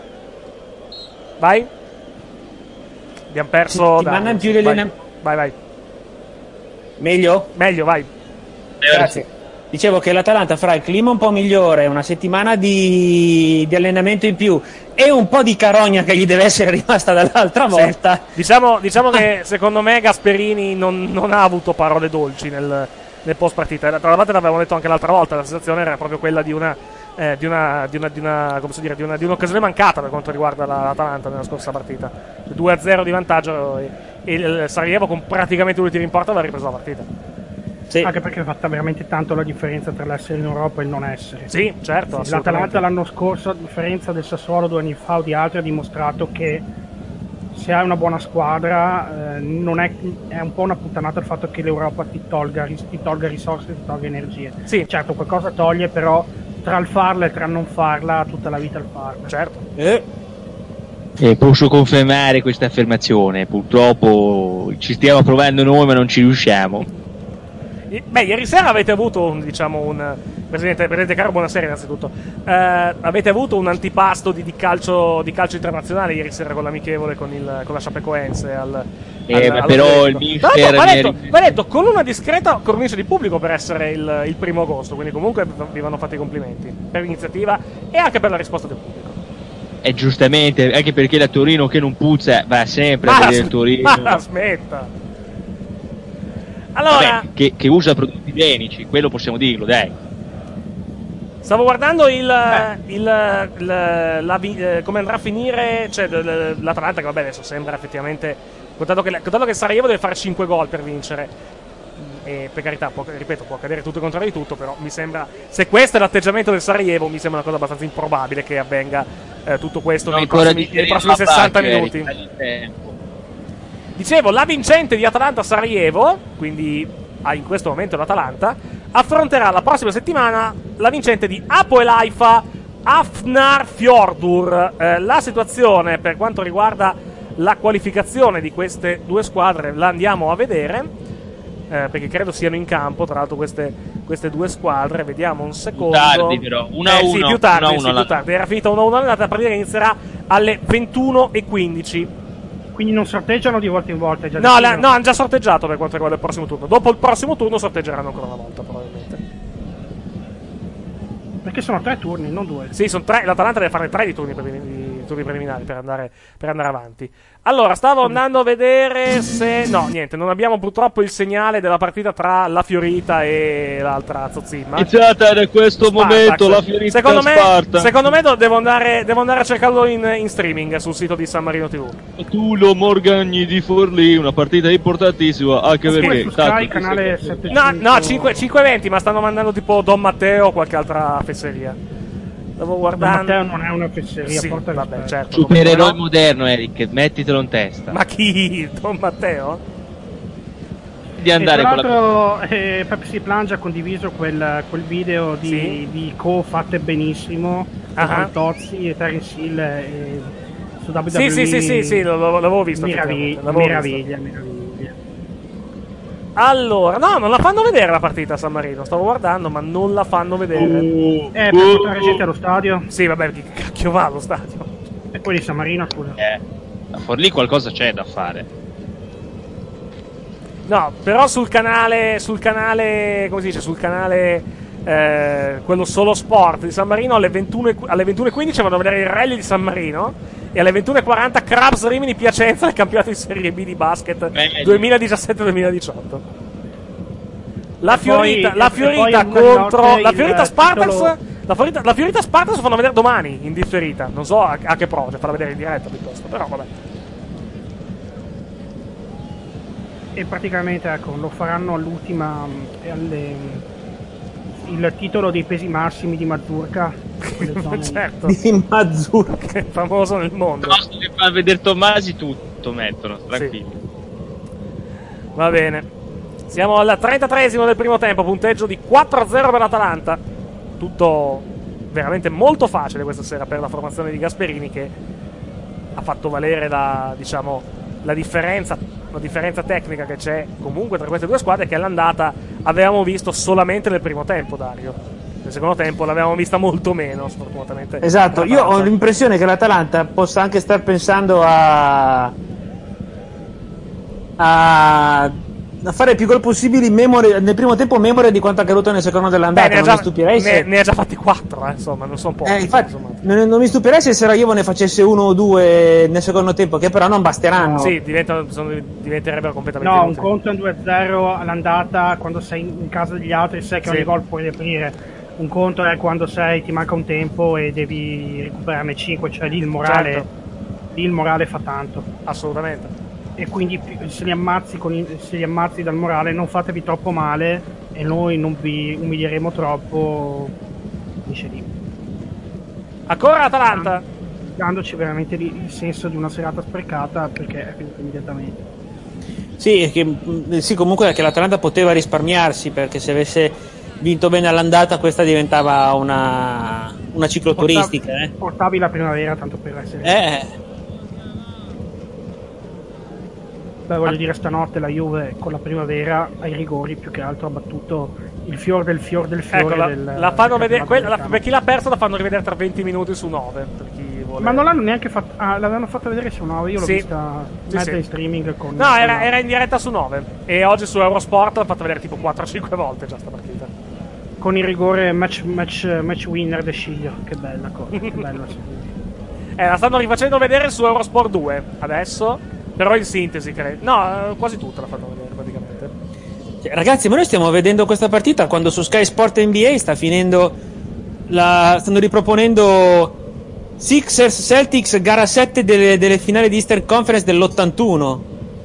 Vai. Abbiamo perso settimana in più di vai. Meglio, vai. Grazie. Dicevo che l'Atalanta farà il clima un po' migliore, una settimana di allenamento in più e un po' di carogna che gli deve essere rimasta dall'altra volta. Diciamo che secondo me Gasperini non ha avuto parole dolci nel post partita. Tra l'altro l'avevamo detto anche l'altra volta, la sensazione era proprio quella di un'occasione mancata per quanto riguarda l'Atalanta nella scorsa partita. 2-0 di vantaggio e il Sarajevo con praticamente due tiri in porta aveva ripreso la partita. Sì. Anche perché è fatta veramente tanto la differenza tra l'essere in Europa e il non essere. Sì, certo. L'Atalanta l'anno scorso, a differenza del Sassuolo 2 anni fa o di altri, ha dimostrato che se hai una buona squadra non è un po' una puttanata il fatto che l'Europa ti tolga risorse, ti tolga energie. Sì. Certo, qualcosa toglie, però tra il farla e tra non farla, tutta la vita il farla. Certo. Posso confermare questa affermazione. Purtroppo ci stiamo provando noi, ma non ci riusciamo. Beh, ieri sera avete avuto un Presidente Caro, buonasera innanzitutto. Avete avuto un antipasto di calcio internazionale ieri sera con l'amichevole con la Chapecoense però il mister va detto con una discreta cornice di pubblico per essere il 1° agosto, quindi comunque vi vanno fatti i complimenti per l'iniziativa e anche per la risposta del pubblico. E giustamente, anche perché la Torino che non puzza va sempre a vedere il Torino. Ma smetta. Allora, vabbè, che usa prodotti igienici, quello possiamo dirlo, dai. Stavo guardando come andrà a finire, cioè l'Atalanta, che vabbè adesso sembra effettivamente, contato che il Sarajevo deve fare 5 gol per vincere, e per carità, può accadere tutto e contrario di tutto, però mi sembra, se questo è l'atteggiamento del Sarajevo, mi sembra una cosa abbastanza improbabile che avvenga tutto questo nei prossimi 60 minuti. Dicevo, la vincente di Atalanta-Sarajevo, quindi in questo momento l'Atalanta, affronterà la prossima settimana la vincente di Hapoel Haifa Hafnarfjordur. La situazione per quanto riguarda la qualificazione di queste due squadre la andiamo a vedere, perché credo siano in campo tra l'altro queste due squadre. Vediamo un secondo. Più tardi però, 1-1. Sì, più tardi. Era finita 1-1, la partita inizierà alle 21:15. Quindi non sorteggiano di volta in volta? No, hanno già sorteggiato per quanto riguarda il prossimo turno. Dopo il prossimo turno sorteggeranno ancora una volta, probabilmente. Perché sono 3 turni, non 2. Sì, sono 3. L'Atalanta deve fare 3 di turni preliminari per andare avanti. Allora, stavo andando a vedere se... No, niente, non abbiamo purtroppo il segnale della partita tra la Fiorita e l'altra Zozimma. Iniziata da questo momento la Fiorita Sparta. Secondo me devo andare a cercarlo in streaming sul sito di San Marino TV. Tulo Morgagni di Forlì, una partita importantissima anche perché... Sky, canale 700... No, 5:20, ma stanno mandando tipo Don Matteo o qualche altra fesseria. Stavo guardando. Matteo non è una fesseria, sì, porta vabbè, certo. Supereroe moderno, Eric, mettitelo in testa. Ma chi? Don Matteo? Di andare tra l'altro Pepsi Plunge ha condiviso quel video di Co fatte benissimo con Tozzi e Terence Hill su WWE. Sì, l'avevo visto. Meraviglia. Allora, no, non la fanno vedere la partita a San Marino. Stavo guardando, ma non la fanno vedere. Per portare gente allo stadio? Sì, vabbè, chi cacchio va allo stadio? E poi di San Marino, scusa. A Forlì qualcosa c'è da fare. No, però sul canale, come si dice, sul canale quello solo sport di San Marino alle 21:15 vanno a vedere il rally di San Marino e alle 21:40 Crabs Rimini Piacenza nel campionato di Serie B di basket 2017-2018. La Fiorita contro la Fiorita Spartans. La Fiorita Spartans fanno vedere domani in differita. Non so a che pro, cioè farla vedere in diretta piuttosto, però vabbè. E praticamente ecco, lo faranno all'ultima il titolo dei pesi massimi di Mazurka. Certo. Di Mazurka, che è famoso nel mondo. No, se fa vedere Tommasi tutto mettono, tranquilli. Sì. Va bene. Siamo al 33esimo del primo tempo, punteggio di 4-0 per l'Atalanta. Tutto veramente molto facile questa sera per la formazione di Gasperini, che ha fatto valere la differenza una differenza tecnica che c'è comunque tra queste due squadre, che all'andata avevamo visto solamente nel primo tempo, Dario. Nel secondo tempo l'avevamo vista molto meno, sfortunatamente. Esatto, io ho l'impressione che l'Atalanta possa anche star pensando a fare più gol possibili nel primo tempo, memoria di quanto accaduto nel secondo dell'andata. Non mi stupirei se ne ha già fatti 4, insomma, non sono pochi. Infatti, non mi stupirei se Sarajevo ne facesse 1 o 2 nel secondo tempo, che però non basteranno. Sì, diventerebbero completamente no, un conto è un 2-0 all'andata quando sei in casa degli altri, sai che ogni gol puoi riaprire. Un conto è quando ti manca un tempo e devi recuperarne 5, cioè lì il morale fa tanto. Assolutamente. E quindi se li ammazzi dal morale, non fatevi troppo male e noi non vi umilieremo troppo, finisce lì. Ancora l'Atalanta, dandoci veramente il senso di una serata sprecata, perché è finito immediatamente. Sì, comunque che l'Atalanta poteva risparmiarsi, perché se avesse vinto bene all'andata questa diventava una cicloturistica. Portavi la primavera tanto per essere voglio dire, stanotte la Juve con la primavera ai rigori più che altro ha battuto il fior del fiore. Ecco, la fanno vedere, per chi l'ha perso la fanno rivedere tra 20 minuti su 9 per chi vuole. Ma non l'hanno neanche fatto, l'avevano fatta vedere su 9, io l'ho vista in streaming con... No, era in diretta su 9 e oggi su Eurosport l'ha fatta vedere tipo 4-5 volte già sta partita. Con il rigore match winner de Sciglio, che bella cosa, che bella. La stanno rifacendo vedere su Eurosport 2 adesso. Però in sintesi, credo. No, quasi tutta la fanno vedere praticamente. Ragazzi, ma noi stiamo vedendo questa partita quando su Sky Sport NBA stanno riproponendo Sixers Celtics gara 7 delle finali di Eastern Conference dell'81.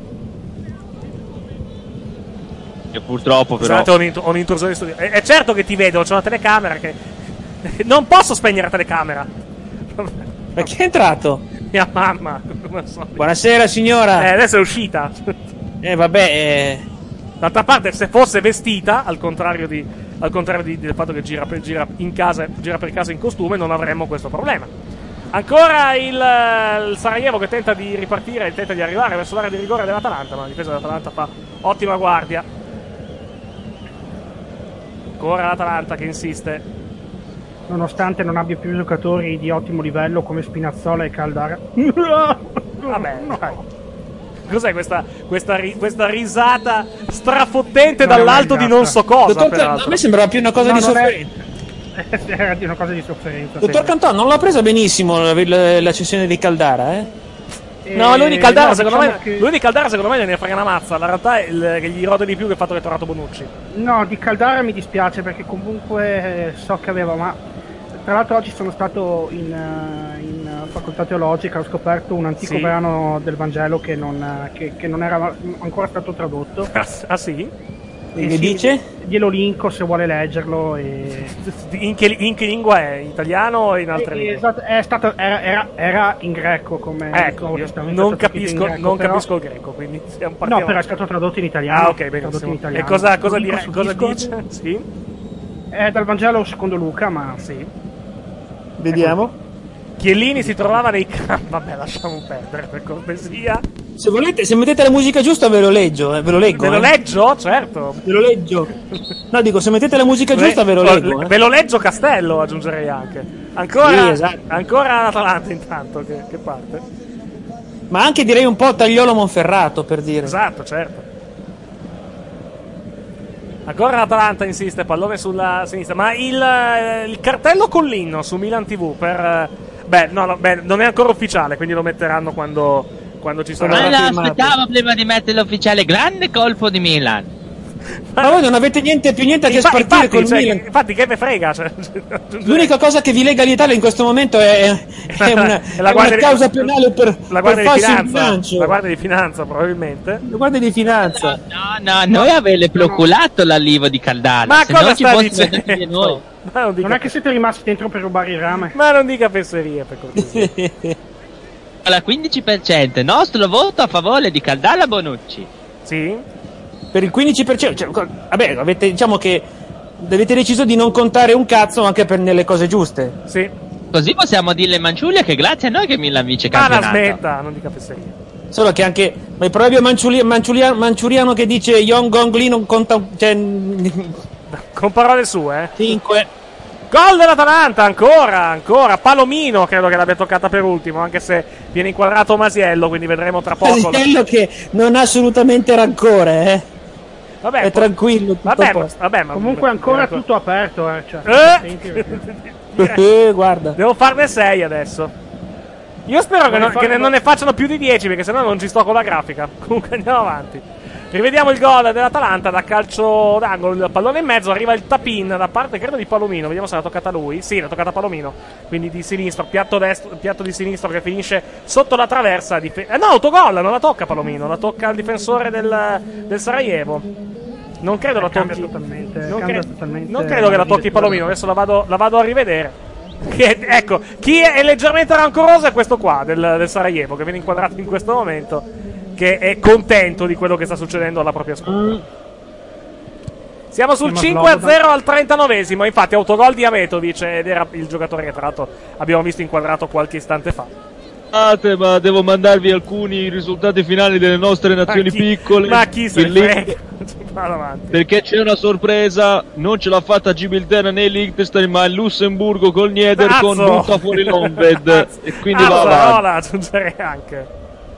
E purtroppo però ho un'intrusione di studio. È certo che ti vedo, c'è una telecamera che non posso spegnere la telecamera. Ma chi è entrato? Mia mamma. Buonasera signora. Adesso è uscita. Vabbè. D'altra parte, se fosse vestita, al contrario del fatto che gira per casa in costume, non avremmo questo problema. Ancora il Sarajevo che tenta di ripartire, tenta di arrivare verso l'area di rigore dell'Atalanta, ma la difesa dell'Atalanta fa ottima guardia. Ancora l'Atalanta che insiste. Nonostante non abbia più giocatori di ottimo livello come Spinazzola e Caldara. Vabbè, dai. Cos'è questa risata strafottente dall'alto di non so cosa? A me sembrava più una cosa di sofferenza. Era di una cosa di sofferenza. Dottor Cantò, non l'ha presa benissimo la cessione di Caldara, No, lui di Caldara secondo me ne frega una mazza. La realtà è che gli rode di più che il fatto che è tornato Bonucci. No, di Caldara mi dispiace perché comunque so che aveva, ma tra l'altro oggi sono stato in facoltà teologica, ho scoperto un antico brano del Vangelo che non era ancora stato tradotto. Ah sì? Che dice? Glielo linko se vuole leggerlo. In che lingua è? In italiano o in altre lingue? Esatto, era in greco come non capisco il greco, quindi no, però è stato tradotto in italiano. Ah, ok, benissimo. E cosa dice? Sì. È dal Vangelo secondo Luca, ma sì. Vediamo. Chiellini si trovava nei campi. Vabbè, lasciamo perdere, per cortesia. Se volete, se mettete la musica giusta ve lo leggo. Ve lo leggo? Certo. Ve lo leggo. No, dico, se mettete la musica giusta ve lo leggo. Ve lo leggio Castello, aggiungerei anche. Ancora, sì, esatto. Ancora l'Atalanta intanto che parte. Ma anche direi un po' Tagliolo Monferrato, per dire. Esatto, certo. Ancora l'Atalanta insiste, pallone sulla sinistra. Ma il cartello con l'inno su Milan TV non è ancora ufficiale, quindi lo metteranno quando ci sarà. Ma l'aspettavo prima di mettere l'ufficiale. Grande colpo di Milan. Ma voi non avete più niente a che spartire col Milan. Infatti, che me frega? L'unica cosa che vi lega all'Italia in questo momento è una causa penale per falso in bilancio. La Guardia di Finanza, probabilmente. La Guardia di Finanza. No, noi avete procurato l'allievo di Caldara. Ma se cosa no sta dicendo? Noi. Non è che siete rimasti dentro per rubare il rame. Ma non dica fesserie, per cortesia. Al 15%, nostro voto a favore di Caldara Bonucci. Sì? Per il 15%, vabbè, diciamo che avete deciso di non contare un cazzo anche nelle cose giuste. Sì. Così possiamo dirle Manciuglia che grazie a noi che Milan vince campionato. Ma la smetta, non dica fesserie. Solo che anche il proverbio manciuriano che dice Yong Gong Li non conta, cioè, con parole sue, 5. Gol dell'Atalanta, ancora. Palomino credo che l'abbia toccata per ultimo, anche se viene inquadrato Masiello, quindi vedremo tra poco. Masiello che non ha assolutamente rancore, Vabbè, è tranquillo, tutto vabbè, ma comunque ancora tutto aperto, cioè, guarda. Devo farne 6 adesso. Io spero che non ne facciano più di 10, perché sennò non ci sto con la grafica. Comunque andiamo avanti. Rivediamo il gol dell'Atalanta da calcio d'angolo, il pallone in mezzo, arriva il tap-in da parte credo di Palomino, vediamo se l'ha toccata lui. Sì, l'ha toccata Palomino, quindi di sinistro, piatto di sinistro che finisce sotto la traversa. No, autogol, non la tocca Palomino, la tocca il difensore del Sarajevo. Non credo la tocchi totalmente, non credo che la tocchi Palomino, adesso la vado a rivedere. Ecco, chi è leggermente rancoroso è questo qua del Sarajevo, che viene inquadrato in questo momento, che è contento di quello che sta succedendo alla propria squadra. Siamo sul 5-0 al 39esimo. Infatti autogol di Ametovic, ed era il giocatore che tra l'altro abbiamo visto inquadrato qualche istante fa. Ma devo mandarvi alcuni risultati finali delle nostre nazioni piccole. Ma chi se ne frega? Perché c'è una sorpresa, non ce l'ha fatta Gibilterra né Liechtenstein, ma il Lussemburgo col Niederkorn butta fuori l'Onved e quindi va avanti. La aggiungerei anche.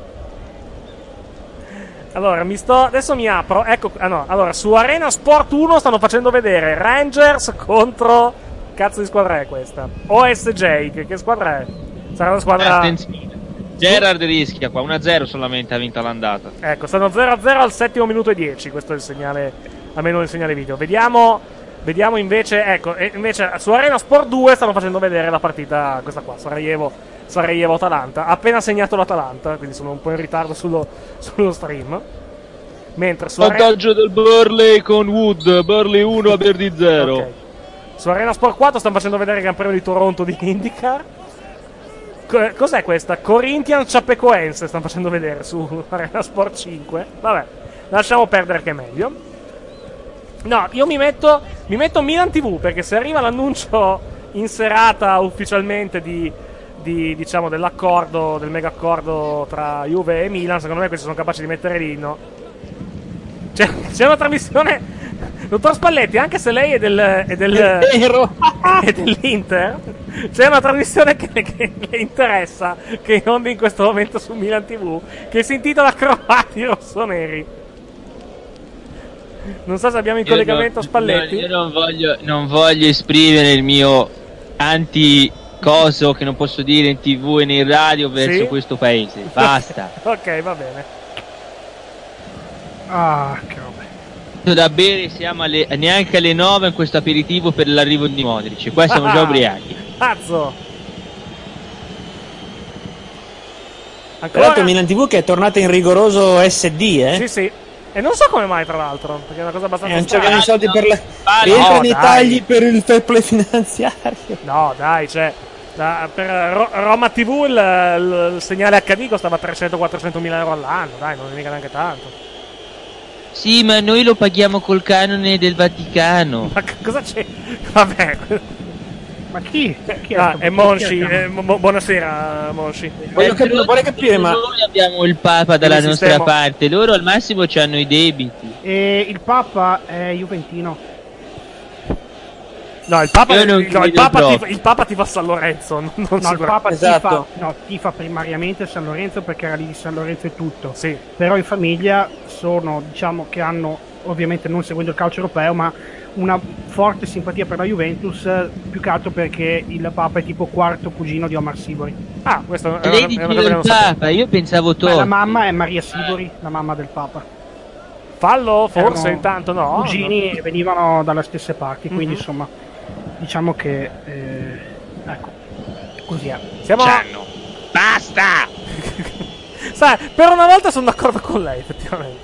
Allora, adesso mi apro. Ecco, allora, su Arena Sport 1 stanno facendo vedere Rangers contro. Cazzo di squadra è questa? OSJ, che squadra è? Sarà una squadra. Gerrard rischia qua, 1-0 solamente ha vinto l'andata. Ecco, stanno 0-0 al 7° minuto e 10. Questo è il segnale, almeno il segnale video. Vediamo invece, ecco, invece su Arena Sport 2 stanno facendo vedere la partita, questa qua, Sarajevo-Atalanta. Ha appena segnato l'Atalanta, quindi sono un po' in ritardo sullo stream. Mentre su vantaggio del Burnley con Wood, Burnley 1 a Verdi 0. Okay. Su Arena Sport 4 stanno facendo vedere il Gran Premio di Toronto di IndyCar. Cos'è questa? Corinthians Chapecoense stanno facendo vedere su Arena Sport 5. Vabbè, lasciamo perdere che è meglio. No, io mi metto Milan TV, perché se arriva l'annuncio in serata ufficialmente diciamo dell'accordo, del mega accordo tra Juve e Milan, secondo me questi sono capaci di mettere l'inno. C'è una trasmissione, dottor Spalletti, anche se lei è dell'Inter, c'è una trasmissione che le interessa, che è in onda in questo momento su Milan TV, che si intitola Croati Rossoneri. Non so se abbiamo in collegamento Spalletti. Io non voglio esprimere il mio anti-coso che non posso dire in TV e in radio verso questo paese. Basta. Ok, va bene. Che roba. Da bere, siamo neanche alle 9 in questo aperitivo per l'arrivo di Modric. Qua siamo già ubriachi. Cazzo. Tra l'altro Milan TV che è tornata in rigoroso SD, Sì. E non so come mai, tra l'altro, perché è una cosa abbastanza non c'erano i soldi per rientrano i tagli per il fair play finanziario. No, dai, per Roma TV il segnale HD costava 300-400 mila euro all'anno, dai, non è mica neanche tanto. Sì, ma noi lo paghiamo col canone del Vaticano. Ma cosa c'è? Vabbè. Ma chi? È Monci. Buonasera, Monci. Vuole capire, ma noi abbiamo il Papa dalla nostra parte, loro al massimo hanno i debiti. E il Papa è juventino. No, il Papa tifa San Lorenzo. Non il Papa tifa primariamente San Lorenzo, perché era lì di San Lorenzo e tutto. Sì. Però in famiglia sono, diciamo, che hanno, ovviamente non seguendo il calcio europeo, ma una forte simpatia per la Juventus, più che altro perché il Papa è tipo quarto cugino di Omar Sibori. Questo è il Papa, io pensavo Totti. La mamma è Maria Sibori, la mamma del Papa. Fallo, forse intanto no. Cugini venivano dalle stesse parti, quindi insomma, diciamo che ecco, così è. Basta! Sai, per una volta sono d'accordo con lei, effettivamente.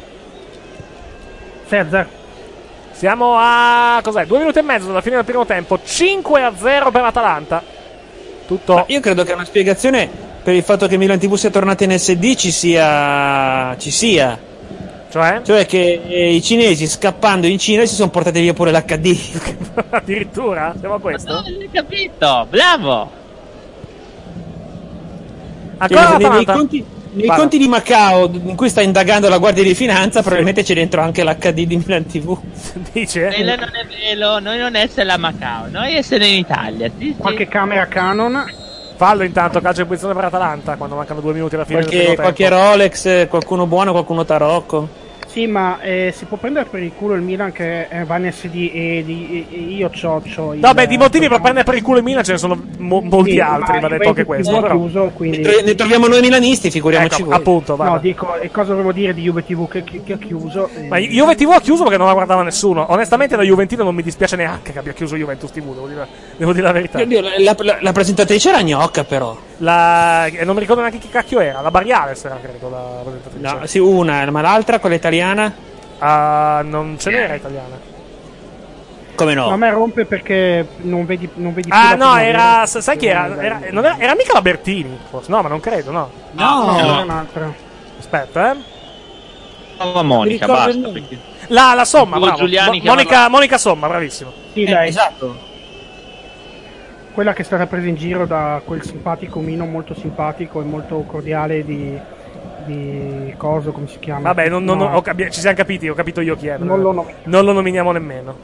6-0. Siamo a 2 minuti e mezzo dalla fine del primo tempo. 5-0 per l'Atalanta. Tutto. Ma io credo che una spiegazione per il fatto che Milan TV sia tornata in SD ci sia. Cioè che i cinesi, scappando in Cina, si sono portati via pure l'HD. Addirittura? Siamo a questo? Non l'hai capito, bravo! Ancora Nei conti di Macao, in cui sta indagando la Guardia di Finanza, probabilmente c'è dentro anche l'HD di Milan TV. Dice? Quello non è vero, noi non essere a Macao, noi essere in Italia. Sì. Qualche camera Canon. Fallo intanto, calcio in posizione per Atalanta, quando mancano 2 minuti alla fine del primo tempo. Qualche Rolex, qualcuno buono, qualcuno tarocco. Sì, ma si può prendere per il culo il Milan che va in SD e io c'ho no, beh, di motivi per prendere per il culo il Milan ce ne sono molti altri, va detto anche questo. Però. Chiuso, quindi... ne troviamo noi milanisti, figuriamoci voi. Appunto, no, dico, e cosa volevo dire di Juve TV che ha chiuso? Ma Juve TV ha chiuso perché non la guardava nessuno. Onestamente da Juventino non mi dispiace neanche che abbia chiuso Juventus TV, devo dire la verità. Oddio, la presentatrice era gnocca, però. E non mi ricordo neanche chi cacchio era, la Barriales era, credo, la presentatrice. No, sì, una, ma l'altra, quella italiana? Non ce n'era italiana. Come no? A me rompe perché non vedi più no, era. Sai chi era? Era mica la Bertini, forse. No, ma non credo, no. No, era un'altra. Aspetta, La Monica, basta. La Somma, bravo. Giuliani Monica Somma, bravissimo. Sì, lei. Esatto. Quella che è stata presa in giro da quel simpatico Mino, molto simpatico e molto cordiale di coso, come si chiama? Vabbè, ci siamo capiti, ho capito io chi è. Non lo nominiamo nemmeno.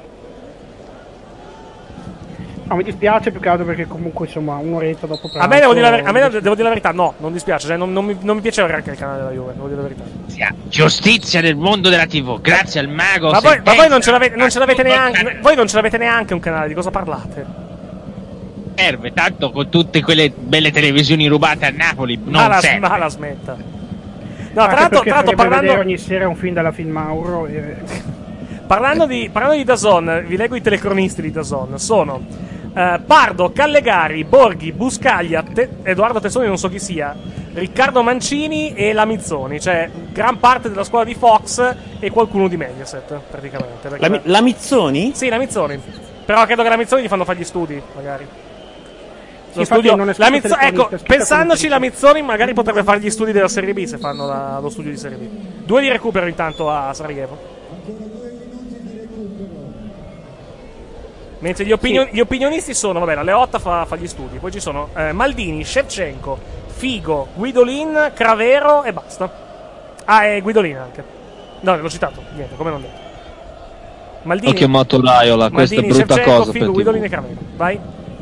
No, mi dispiace più che altro perché comunque insomma un'oretta dopo pranzo. A me devo dire la verità, no, non dispiace, cioè, non mi piaceva anche il canale della Juve, devo dire la verità. Giustizia nel mondo della TV, grazie al mago. Ma voi non ce l'avete neanche. Voi non ce l'avete neanche un canale, di cosa parlate? Serve, tanto con tutte quelle belle televisioni rubate a Napoli non serve. Ma la smetta. No, tra l'altro parlando ogni sera un film della Film Mauro parlando di DAZN, vi leggo i telecronisti di DAZN. Sono Pardo, Callegari, Borghi, Buscaglia, Edoardo Tezzoni, non so chi sia, Riccardo Mancini e la Mizzoni, cioè gran parte della squadra di Fox e qualcuno di Mediaset, praticamente. La Mizzoni? Sì, la Mizzoni. Però credo che la Mizzoni gli fanno fare gli studi, magari. Lo studio, ecco, pensandoci, la Mizzoni magari potrebbe fare gli studi della Serie B se fanno lo studio di Serie B. 2 di recupero intanto a Sarajevo. Mentre gli opinionisti sono, vabbè, la Leotta fa gli studi. Poi ci sono Maldini, Shevchenko, Figo, Guidolin, Cravero e basta. E Guidolin anche. No, l'ho citato, niente, come non detto. Maldini, ho chiamato Raiola, questa è brutta Shevchenko, cosa Figo, per Guidolin e Cravero. Vai.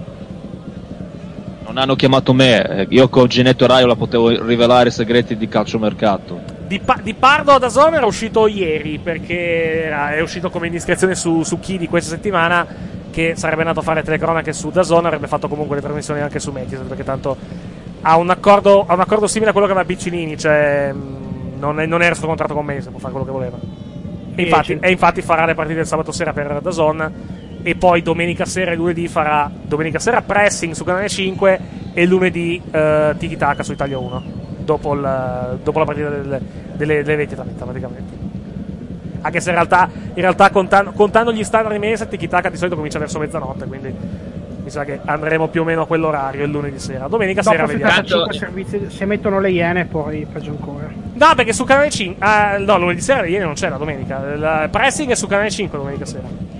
Non hanno chiamato me, io con Ginetto Raiola potevo rivelare segreti di calciomercato. Di Pardo da Zona era uscito ieri, perché è uscito come indiscrezione su Chi di questa settimana, che sarebbe andato a fare telecronache su DAZN, avrebbe fatto comunque le trasmissioni anche su Mediaset, perché tanto ha un accordo simile a quello che aveva Piccinini, cioè non era sotto contratto con Mediaset, può fare quello che voleva. E infatti farà le partite del sabato sera per DAZN. E poi domenica sera e lunedì farà domenica sera Pressing su Canale 5 e lunedì Tiki Taka su Italia 1 dopo la partita delle 20:30 praticamente. Anche se in realtà contando gli standard di Mediaset, Tiki Taka di solito comincia verso mezzanotte, quindi mi sa che andremo più o meno a quell'orario il lunedì sera. Domenica sera vediamo. Se mettono le Iene poi peggio ancora. No, perché su Canale 5 no, lunedì sera le Iene non c'è, la domenica. Il Pressing è su Canale 5 domenica sera.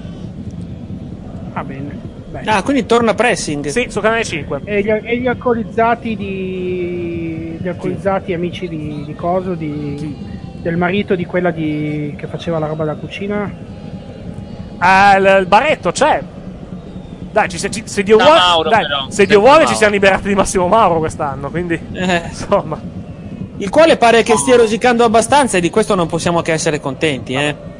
Ah, bene. Quindi torna Pressing? Sì, su Canale 5. E gli alcolizzati amici di coso, del marito di quella che faceva la roba da cucina? Il baretto c'è. Dai, se Dio vuole, Mauro, dai, però. se Dio vuole ci siamo liberati di Massimo Mauro quest'anno, quindi insomma. Il quale pare che stia rosicando abbastanza e di questo non possiamo che essere contenti,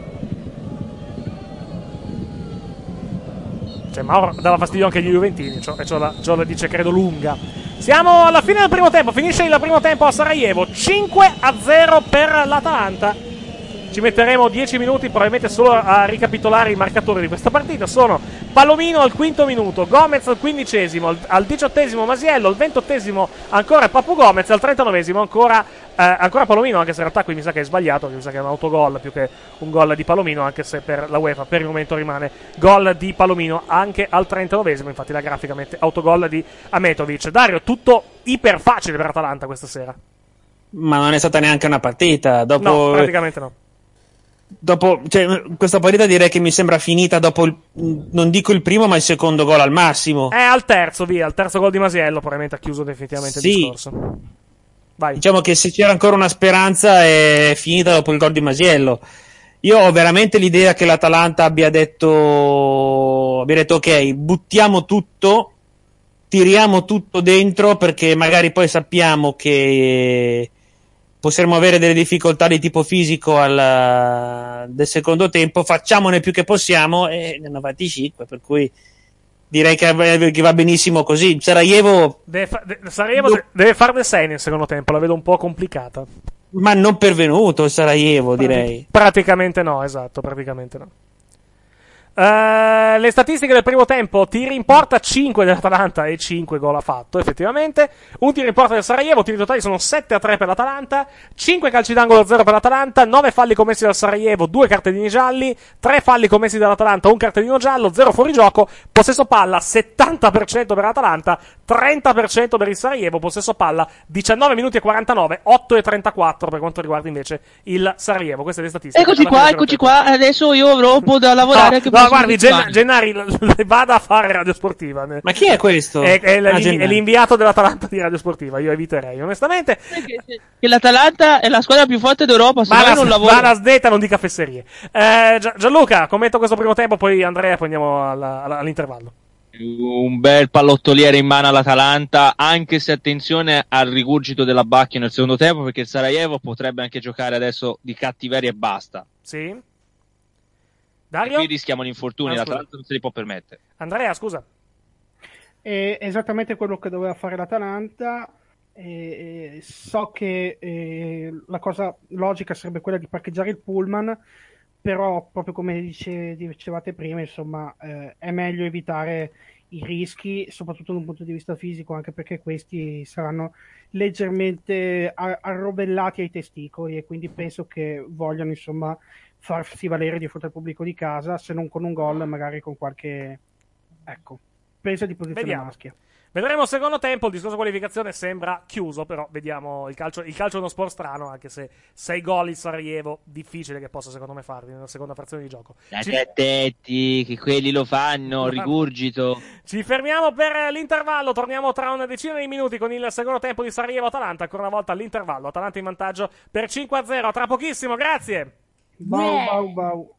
Cioè, Mauro dava fastidio anche agli Juventini, e ciò la dice credo lunga. Siamo alla fine del primo tempo, finisce il primo tempo a Sarajevo, 5-0 per l'Atalanta. Ci metteremo 10 minuti probabilmente solo a ricapitolare i marcatori di questa partita. Sono Palomino al 5° minuto, Gomez al 15°, al 18° Masiello, al 28° ancora Papu Gomez, al 39° ancora Palomino, anche se in realtà qui mi sa che è sbagliato, mi sa che è un autogol più che un gol di Palomino, anche se per la UEFA per il momento rimane gol di Palomino anche al 39°, infatti la grafica mette autogol di Ametovic. Dario, tutto iper facile per Atalanta questa sera. Ma non è stata neanche una partita, no, praticamente no. Questa partita direi che mi sembra finita dopo non dico il primo ma il secondo gol al massimo. Al terzo gol di Masiello probabilmente ha chiuso definitivamente il discorso. Vai. Diciamo che se c'era ancora una speranza è finita dopo il gol di Masiello. Io ho veramente l'idea che l'Atalanta abbia detto ok, buttiamo tutto, tiriamo tutto dentro, perché magari poi sappiamo che potremmo avere delle difficoltà di tipo fisico del secondo tempo, facciamone più che possiamo e ne hanno fatti 5, per cui direi che va benissimo così. Sarajevo deve farne 6 nel secondo tempo, la vedo un po' complicata. Ma non pervenuto il Sarajevo, direi. Praticamente no, esatto, praticamente no. Le statistiche del primo tempo: tiri in porta 5 dell'Atalanta e 5 gol ha fatto effettivamente, un tiro in porta del Sarajevo, tiri totali sono 7-3 per l'Atalanta, 5 calci d'angolo 0 per l'Atalanta, 9 falli commessi dal Sarajevo, 2 cartellini gialli, 3 falli commessi dall'Atalanta, 1 cartellino giallo, 0 fuorigioco, possesso palla 70% per l'Atalanta, 30% per il Sarajevo, possesso palla 19 minuti e 49, 8 e 34 per quanto riguarda invece il Sarajevo. Queste le statistiche. Eccoci qua, adesso io avrò un po' da lavorare. No, guardi, Gennari, vada a fare Radio Sportiva. Ma chi è questo? È l'inviato dell'Atalanta di Radio Sportiva. Io eviterei, onestamente. Che l'Atalanta è la squadra più forte d'Europa. Se no non lavora. Va la sdetta, non dica fesserie. Gianluca, commento questo primo tempo, poi Andrea, poi andiamo all'intervallo. Un bel pallottoliere in mano all'Atalanta, anche se attenzione al rigurgito della Bacchio nel secondo tempo, perché il Sarajevo potrebbe anche giocare adesso di cattiveria e basta. Sì. Dario? E qui rischiamo gli infortuni, l'Atalanta non se li può permettere. Andrea, scusa. È esattamente quello che doveva fare l'Atalanta. So che la cosa logica sarebbe quella di parcheggiare il pullman, però proprio come dicevate prima, insomma, è meglio evitare i rischi, soprattutto da un punto di vista fisico, anche perché questi saranno leggermente arrovellati ai testicoli, e quindi penso che vogliano, insomma, farsi valere di fronte al pubblico di casa, se non con un gol, magari con qualche presa di posizione maschia. Vedremo il secondo tempo. Il discorso qualificazione sembra chiuso, però vediamo. Il calcio è uno sport strano, anche se 6 gol il Sarajevo difficile che possa, secondo me, farli nella seconda frazione di gioco. Attenti, che quelli lo fanno, rigurgito. Ci fermiamo per l'intervallo, torniamo tra una decina di minuti con il secondo tempo di Sarajevo-Atalanta. Ancora una volta all'intervallo, Atalanta in vantaggio per 5-0. Tra pochissimo, grazie. Bau bau.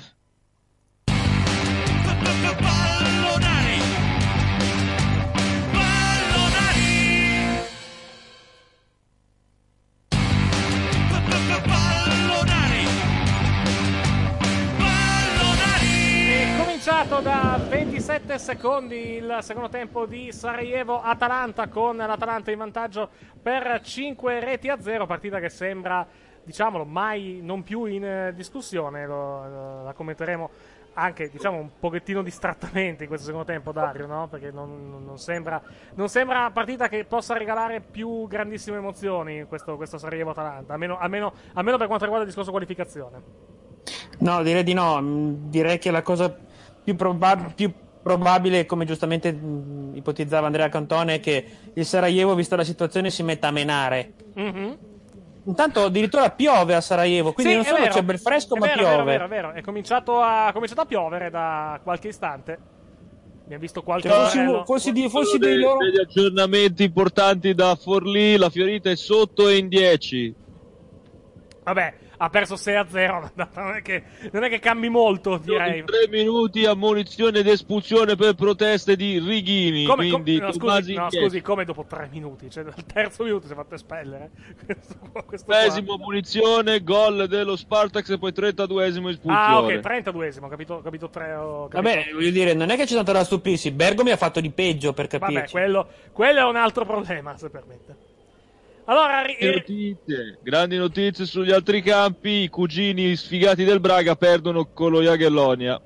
Da 27 secondi il secondo tempo di Sarajevo-Atalanta, con l'Atalanta in vantaggio per 5-0, partita che sembra, diciamolo, mai non più in discussione. La commenteremo anche, diciamo, un pochettino distrattamente in questo secondo tempo, Dario, no? Perché non sembra una partita che possa regalare più grandissime emozioni questo Sarajevo-Atalanta, almeno per quanto riguarda il discorso qualificazione. No, direi di no. Direi che la cosa più probabile, come giustamente ipotizzava Andrea Cantone, è che il Sarajevo, vista la situazione, si metta a menare. Mm-hmm. Intanto addirittura piove a Sarajevo, quindi non solo c'è bel fresco, ma piove. È vero. È cominciato a piovere da qualche istante. Abbiamo visto qualche fossi dei loro degli aggiornamenti importanti da Forlì. La Fiorita è sotto e in 10. Vabbè, ha perso 6-0, non è che cambi molto, direi. 3 minuti, ammonizione ed espulsione per proteste di Righini. Scusi, come dopo 3 minuti? Cioè, al terzo minuto si è fatto espellere. Esimo ammonizione, gol dello Spartak e poi 32esimo espulsione. Ah, ok, 32esimo, capito 3. Vabbè, voglio dire, non è che c'è tanto da stupirsi. Bergo mi ha fatto di peggio, per capirci. Vabbè, quello è un altro problema, se permette. Allora, grandi notizie sugli altri campi. I cugini sfigati del Braga perdono con lo Jagiellonia.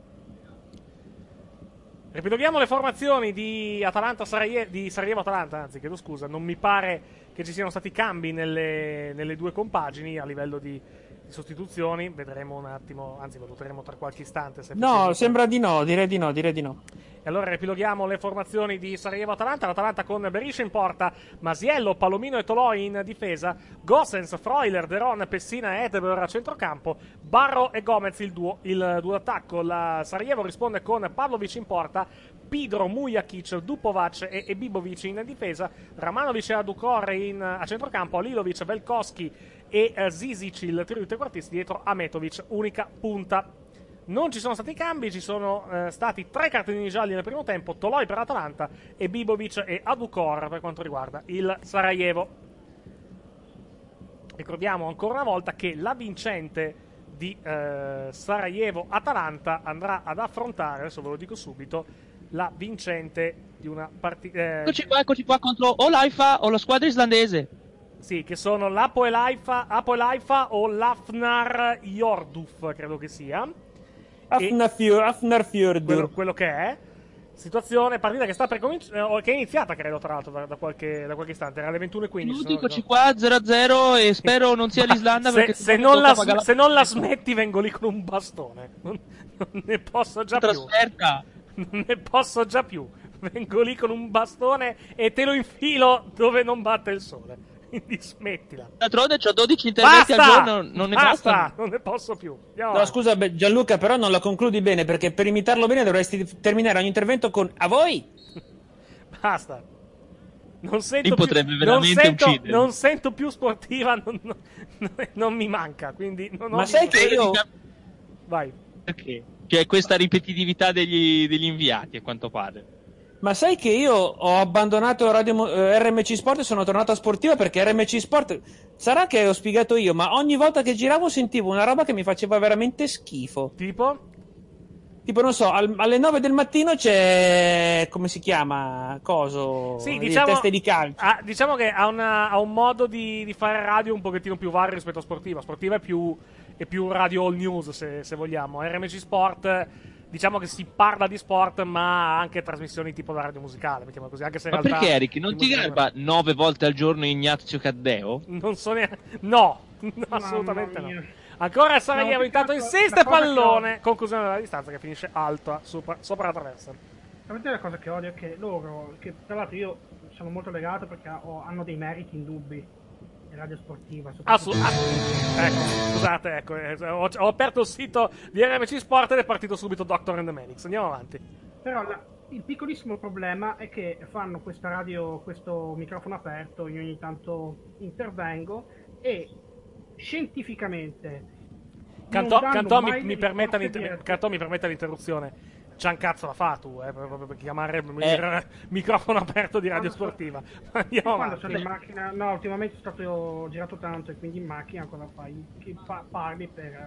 Ripetiamo le formazioni di Sarajevo-Atalanta, anzi, chiedo scusa, non mi pare che ci siano stati cambi nelle due compagini a livello di sostituzioni. Vedremo un attimo, anzi, valuteremo tra qualche istante. No, sembra di no, direi di no. E allora riepiloghiamo le formazioni di Sarajevo-Atalanta. L'Atalanta con Berisha in porta, Masiello, Palomino e Toloi in difesa, Gossens, Freuler, Deron, Pessina e Etebor a centrocampo, Barro e Gomez il duo d'attacco. La Sarajevo risponde con Pavlovic in porta, Pidro, Mujakic, Dupovac e Bibovic in difesa, Ramanovic e Adukor a centrocampo, Alilovic, Velkoski e Zizic il trio di trequartisti, dietro Ametovic, unica punta. Non ci sono stati cambi, ci sono stati 3 cartellini gialli nel primo tempo, Toloi per Atalanta e Bibovic e Adukor per quanto riguarda il Sarajevo. Ricordiamo ancora una volta che la vincente di Sarajevo-Atalanta andrà ad affrontare, adesso ve lo dico subito, la vincente di una partita... Eccoci qua contro o l'Haifa o la squadra islandese. Sì, che sono l'Apoel Haifa o l'Afnar Yorduf, credo che sia. Afnarfjordur. Quello che è. Situazione, partita che sta per cominciare, che è iniziata credo tra l'altro da qualche istante, era alle 21:15. Eccoci qua 0-0 e spero non sia l'Islanda perché se non la smetti vengo lì con un bastone. Non ne posso già trasferta. più. Non ne posso già più. Vengo lì con un bastone e te lo infilo dove non batte il sole. Quindi smettila. D'altronde c'ho 12 interventi al giorno, non ne basta. Non ne posso più. No, scusa Gianluca, però non la concludi bene, perché per imitarlo bene dovresti terminare ogni intervento con "a voi". Basta. Non sento Lì potrebbe veramente uccidere. Non sento più sportiva, non mi manca, quindi Ma sai che io... Vai. Perché? C'è questa ripetitività degli inviati, a quanto pare. Ma sai che io ho abbandonato RMC Sport e sono tornato a Sportiva perché RMC Sport, sarà che ho spiegato io, ma ogni volta che giravo sentivo una roba che mi faceva veramente schifo. Tipo, non so, alle 9 del mattino c'è, come si chiama, coso, sì, le teste di calcio. Diciamo che ha un modo di fare radio un pochettino più vario rispetto a Sportiva. Sportiva è più radio all news, se vogliamo. RMC Sport... Diciamo che si parla di sport, ma anche trasmissioni tipo la radio musicale, mettiamo così, anche se in ma realtà... perché Eric, non ti garba 9 volte al giorno Ignazio Caddeo? Non so neanche... No, assolutamente no. Ancora Sarajevo, intanto insiste pallone, conclusione della distanza che finisce alta sopra la traversa. Sapete la cosa che odio è che loro, che tra l'altro io sono molto legato perché hanno dei meriti indubbi. Radio sportiva. Ecco, scusate, ho aperto il sito di RMC Sport ed è partito subito Doctor and the Medics. Andiamo avanti. Però il piccolissimo problema è che fanno questa radio, questo microfono aperto, io ogni tanto intervengo e scientificamente Cantò mi permetta l'interruzione. Giancazzo la fa tu, proprio per chiamare il microfono aperto di radio sportiva. Andiamo quando avanti. sono in macchina, no, ultimamente ho girato tanto e quindi in macchina cosa fai? Che parli per...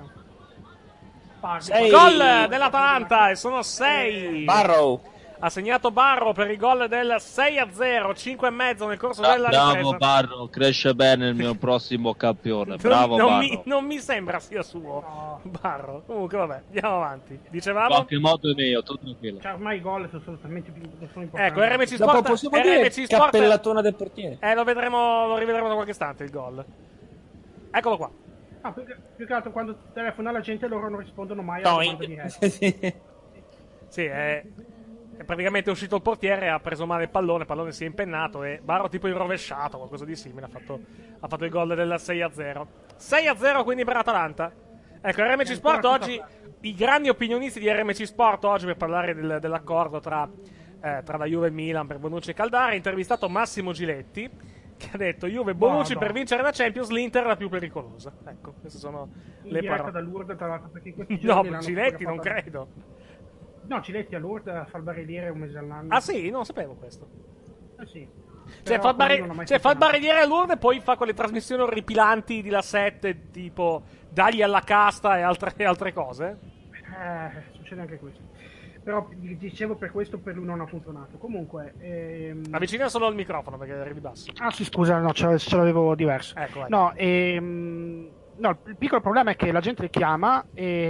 Gol dell'Atalanta e sono 6. Barrow ha segnato Barro per il gol del 6-0, 5,5 nel corso della ripresa. Bravo Barro, cresce bene il mio prossimo campione. Bravo Barro. Non mi sembra sia suo, Barro. Comunque vabbè, andiamo avanti. Dicevamo? In qualche modo è mio, tutto tranquillo. Cioè, ormai i gol sono assolutamente più importanti. Ecco, RMC Sport. Dopo possiamo dire cappellatona del portiere. Lo rivedremo da qualche istante il gol. Eccolo qua. Ah, più che altro quando telefona la gente loro non rispondono mai alla domanda diretta. Sì, è praticamente uscito il portiere, ha preso male il pallone si è impennato e Barro tipo rovesciato, qualcosa di simile, ha fatto il gol del 6-0. 6-0 quindi per Atalanta. Ecco, RMC Sport oggi, i grandi opinionisti di RMC Sport oggi per parlare dell'accordo tra la Juve e il Milan per Bonucci e Caldara, ha intervistato Massimo Giletti, che ha detto Juve Bonucci per vincere la Champions, l'Inter è la più pericolosa. Ecco, queste sono le parole. Da Lourdes, tra l'altro, perché questi no, Giletti non credo. No, Giletti a Lourdes a far barelliere un mese all'anno. Ah sì? Non sapevo questo. Sì. Cioè fa il barelliere a Lourdes e poi fa quelle trasmissioni orripilanti di La 7, tipo dagli alla casta e altre cose? Succede anche questo. Però dicevo per questo per lui non ha funzionato. Comunque avvicina solo il microfono perché arrivi basso. Ah sì, scusa, no, ce l'avevo diverso. Ecco, vai. No, no, il piccolo problema è che la gente chiama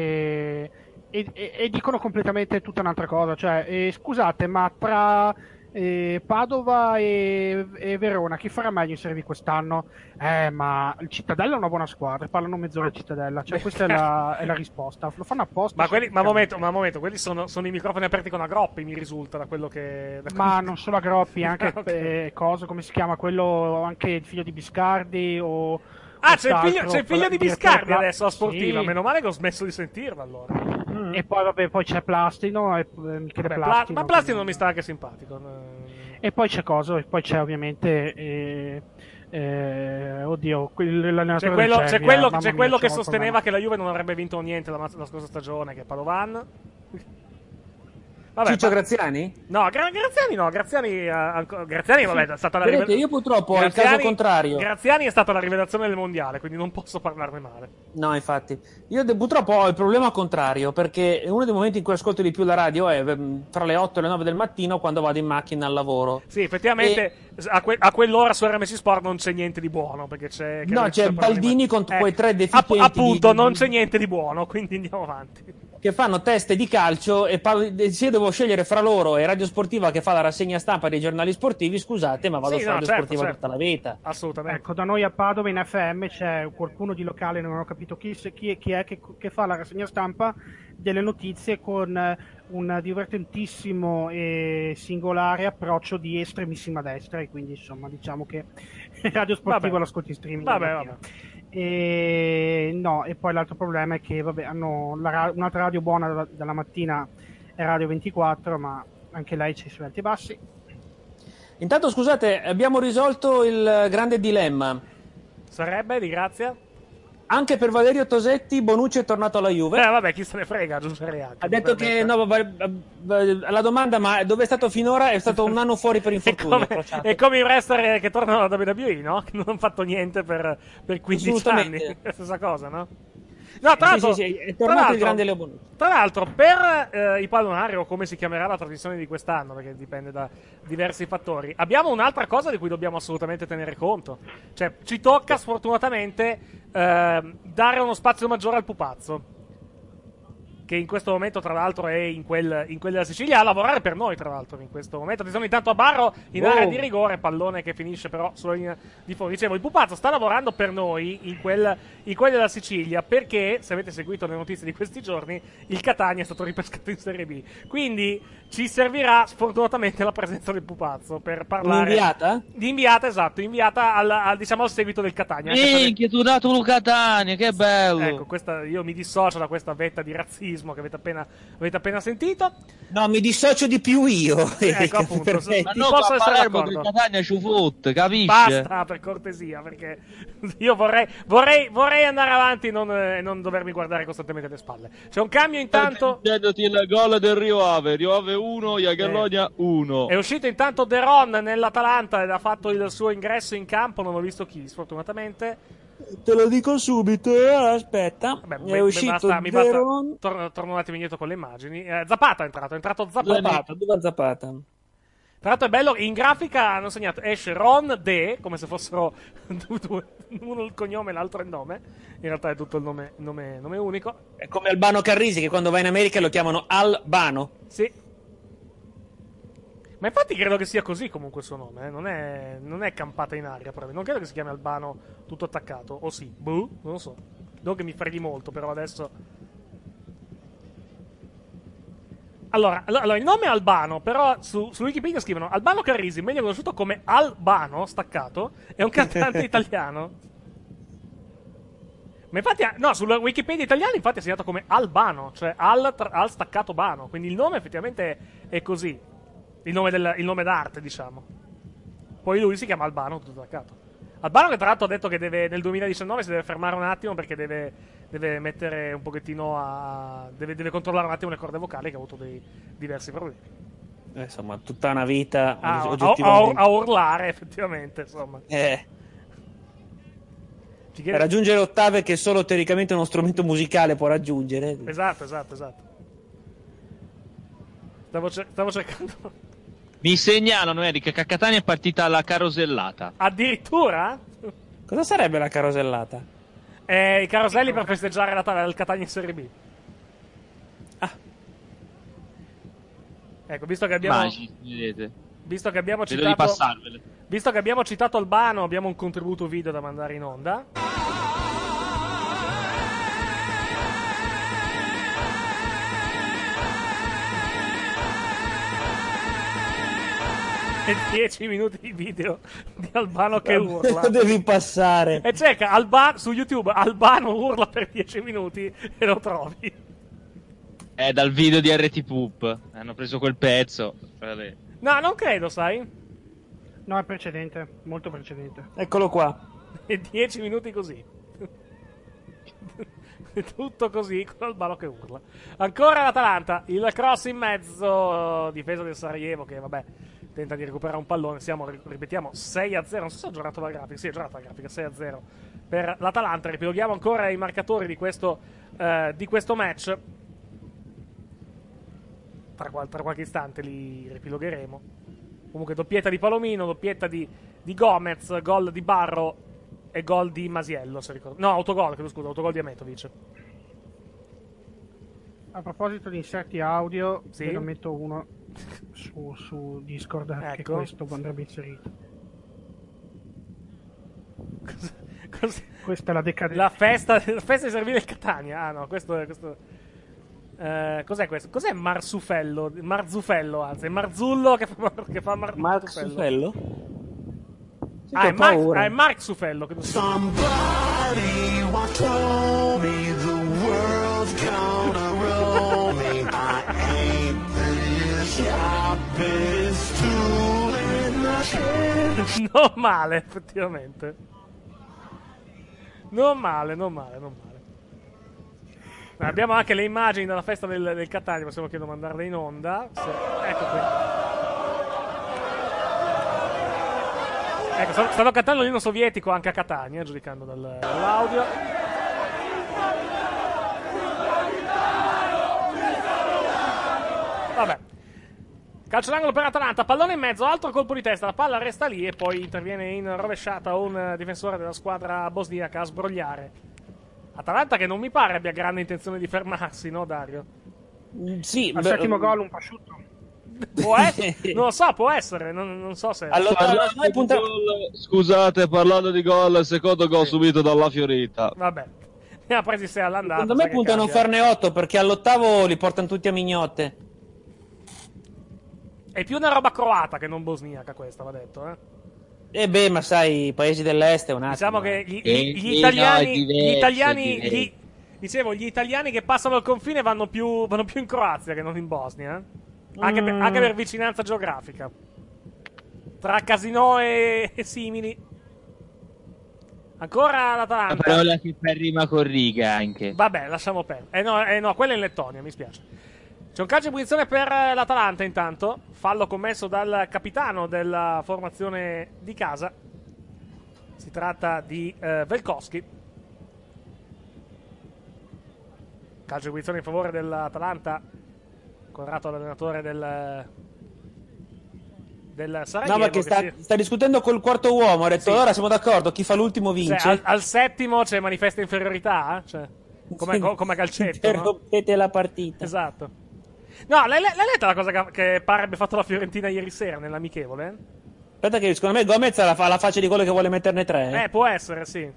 e dicono completamente tutta un'altra cosa. Cioè, scusate, ma tra Padova e Verona, chi farà meglio in Serie B quest'anno? Ma il Cittadella è una buona squadra, parlano mezz'ora di Cittadella, cioè questa è la risposta, lo fanno apposta. Ma un momento, quelli sono i microfoni aperti con Agroppi, mi risulta, da quello che... Ma non solo Agroppi, anche okay. come si chiama, quello, anche il figlio di Biscardi o... c'è il figlio di Biscardi adesso a Sportiva, sì. Meno male che ho smesso di sentirlo allora. E poi poi c'è Plastino ma Plastino non mi sta anche simpatico. E poi c'è cosa? E poi c'è ovviamente oddio, c'è quello che sosteneva che la Juve non avrebbe vinto niente la scorsa stagione, che è Padovan. Vabbè, Ciccio Graziani? No, Graziani no, Graziani vabbè, è stata la rivelazione. Io purtroppo ho il caso contrario. Graziani è stata la rivelazione del mondiale, quindi non posso parlarne male. No, infatti. Io purtroppo ho il problema contrario, perché uno dei momenti in cui ascolto di più la radio è tra le 8 e le 9 del mattino, quando vado in macchina al lavoro. Sì, effettivamente a quell'ora su RMC Sport non c'è niente di buono, perché c'è Baldini con quei 3 deficienti. Appunto, non c'è niente di buono, quindi andiamo avanti. Che fanno teste di calcio e se io devo scegliere fra loro e Radio Sportiva che fa la rassegna stampa dei giornali sportivi, scusate, ma vado su Radio Sportiva tutta la vita. Assolutamente. Ecco, da noi a Padova in FM c'è qualcuno di locale, non ho capito chi è che fa la rassegna stampa delle notizie con un divertentissimo e singolare approccio di estremissima destra, e quindi insomma diciamo che Radio Sportiva l'ascolti in streaming. Vabbè. No, e poi l'altro problema è che hanno un'altra radio buona dalla mattina, è Radio 24, ma anche lei c'è i suoi alti e bassi. Intanto scusate, abbiamo risolto il grande dilemma. Sarebbe di Grazia? Anche per Valerio Tosetti Bonucci è tornato alla Juve. Vabbè, chi se ne frega, aggiungerei anche. Ha detto che la domanda, ma dove è stato finora? È stato un anno fuori per infortunio. È come i wrestler che tornano alla WWE, no? Che non hanno fatto niente per 15 anni. È la stessa cosa, no? No, tra l'altro, sì, è tornato il grande Leo Bonucci. Tra l'altro, per i pallonari, o come si chiamerà la trasmissione di quest'anno, perché dipende da diversi fattori, abbiamo un'altra cosa di cui dobbiamo assolutamente tenere conto. Cioè, ci tocca sfortunatamente dare uno spazio maggiore al pupazzo, che in questo momento tra l'altro è in quella della Sicilia a lavorare per noi, tra l'altro in questo momento. Attenzione intanto a Barro in area di rigore, pallone che finisce però sulla linea di fondo. Dicevo, il pupazzo sta lavorando per noi in quella della Sicilia, perché se avete seguito le notizie di questi giorni il Catania è stato ripescato in Serie B, quindi ci servirà sfortunatamente la presenza del pupazzo per parlare inviata al seguito del Catania. Che tu dato un Catania, che bello. Ecco, io mi dissocio da questa vetta di razzismo che avete appena sentito. No, mi dissocio di più io. Ecco, appunto, ma non posso essere d'accordo. Del Catania ci fotte, capisci? Basta, per cortesia, perché io vorrei andare avanti e non dovermi guardare costantemente alle spalle. C'è un cambio intanto. Vedendoti il gol del Rio Ave 1, Jagiellonia 1. È uscito intanto De Ron nell'Atalanta ed ha fatto il suo ingresso in campo, non ho visto chi, sfortunatamente. Te lo dico subito, aspetta. È uscito mi basta. Torno un attimo indietro con le immagini. Zapata è entrato Zapata. Dove Zapata? Tra l'altro è bello, in grafica hanno segnato, esce Ron De, come se fossero uno il cognome e l'altro il nome. In realtà è tutto il nome unico. È come Albano Carrisi, che quando va in America lo chiamano Albano. Sì. Ma infatti credo che sia così comunque il suo nome, non è campata in aria, proprio. Non credo che si chiami Albano tutto attaccato, o sì, non lo so. Non che mi freghi molto, però adesso... Allora, il nome è Albano, però su Wikipedia scrivono Albano Carrisi, meglio conosciuto come Albano, staccato, è un cantante italiano. Ma infatti, no, sulla Wikipedia italiana infatti è segnato come Albano, cioè al staccato Bano, quindi il nome effettivamente è così. Il nome d'arte, diciamo. Poi lui si chiama Albano, tutto attaccato. Albano che tra l'altro ha detto che nel 2019 si deve fermare un attimo perché deve mettere un pochettino deve controllare un attimo le corde vocali, che ha avuto dei diversi problemi. Insomma, tutta una vita a urlare, effettivamente, insomma. Raggiungere ottave che solo teoricamente uno strumento musicale può raggiungere. Esatto. Stavo cercando... Mi segnalano, Eric, che a Catania è partita la carosellata. Addirittura? Cosa sarebbe la carosellata? I caroselli per festeggiare il Catania in Serie B. Ah. Ecco, visto che abbiamo... Magici, vedete. Visto che abbiamo Vedo di passarvele. Visto che abbiamo citato Albano, abbiamo un contributo video da mandare in onda. E 10 minuti di video di Albano che urla. Lo devi passare. E cerca su YouTube Albano urla per 10 minuti e lo trovi. È dal video di RT Poop. Hanno preso quel pezzo. No, non credo, sai. No, è precedente, molto precedente. Eccolo qua. E 10 minuti così. Tutto così con Albano che urla. Ancora l'Atalanta, il cross in mezzo, difesa del Sarajevo che vabbè tenta di recuperare un pallone. Siamo, ripetiamo, 6-0. Non so se ho giocato la grafica. Sì, ho giocato la grafica, 6-0 per l'Atalanta. Ripiloghiamo ancora i marcatori di questo match. Tra qualche istante li ripilogheremo. Comunque doppietta di Palomino, doppietta di Gomez, gol di Barro e gol di Masiello, se ricordo. No, autogol di Ametovic. A proposito di inserti audio, sì? ve ne metto uno su Discord, ecco. Che questo andrebbe inserito. Questa è la decadenza. La festa di servire il Catania. Ah no, questo cos'è questo? Cos'è Marzufello? Marzufello, anzi, è Marzullo che fa Marzufello? Sì, è Mark Sufello. Somebody once told me the world's gonna roll me. I ain't the sharpest tool in the shed. Non male, effettivamente. Non male. Abbiamo anche le immagini della festa del Catania, possiamo chiedo mandarle in onda. Ecco qui. Ecco, stanno cantando l'inno sovietico anche a Catania, giudicando dall'audio. Vabbè. Calcio d'angolo per Atalanta, pallone in mezzo, altro colpo di testa, la palla resta lì e poi interviene in rovesciata un difensore della squadra bosniaca a sbrogliare. Atalanta che non mi pare abbia grande intenzione di fermarsi, no Dario? Sì, al settimo gol un pasciutto. Può essere, non lo so, può essere, non so se... Allora, scusate, parlando di gol, secondo gol subito dalla Fiorita. Vabbè, ne ha presi 6 all'andata. Secondo me puntano a farne 8 perché all'ottavo li portano tutti a mignotte. È più una roba croata che non bosniaca questa, va detto, beh, ma sai, i paesi dell'est è un attimo. Diciamo che gli italiani, dicevo, gli italiani che passano il confine vanno più in Croazia che non in Bosnia, anche per vicinanza geografica. Tra casino e simili. Ancora l'Atalanta. La parola che fa rima con riga anche. Vabbè, lasciamo perdere. No, quella è in Lettonia, mi spiace. C'è un calcio di punizione per l'Atalanta intanto. Fallo commesso dal capitano della formazione di casa. Si tratta di Velkovski. Calcio di punizione in favore dell'Atalanta. Corrato l'allenatore del Sarajevo. No, perché sta discutendo col quarto uomo. Ha detto, ora siamo d'accordo, chi fa l'ultimo vince. Cioè, al settimo c'è manifesta inferiorità? Cioè, come calcetto, interrompete la partita. Esatto. No, l'hai letta la cosa che pare abbia fatto la Fiorentina ieri sera nell'amichevole? Aspetta che secondo me Gomez ha la faccia di quello che vuole metterne 3. Può essere, sì.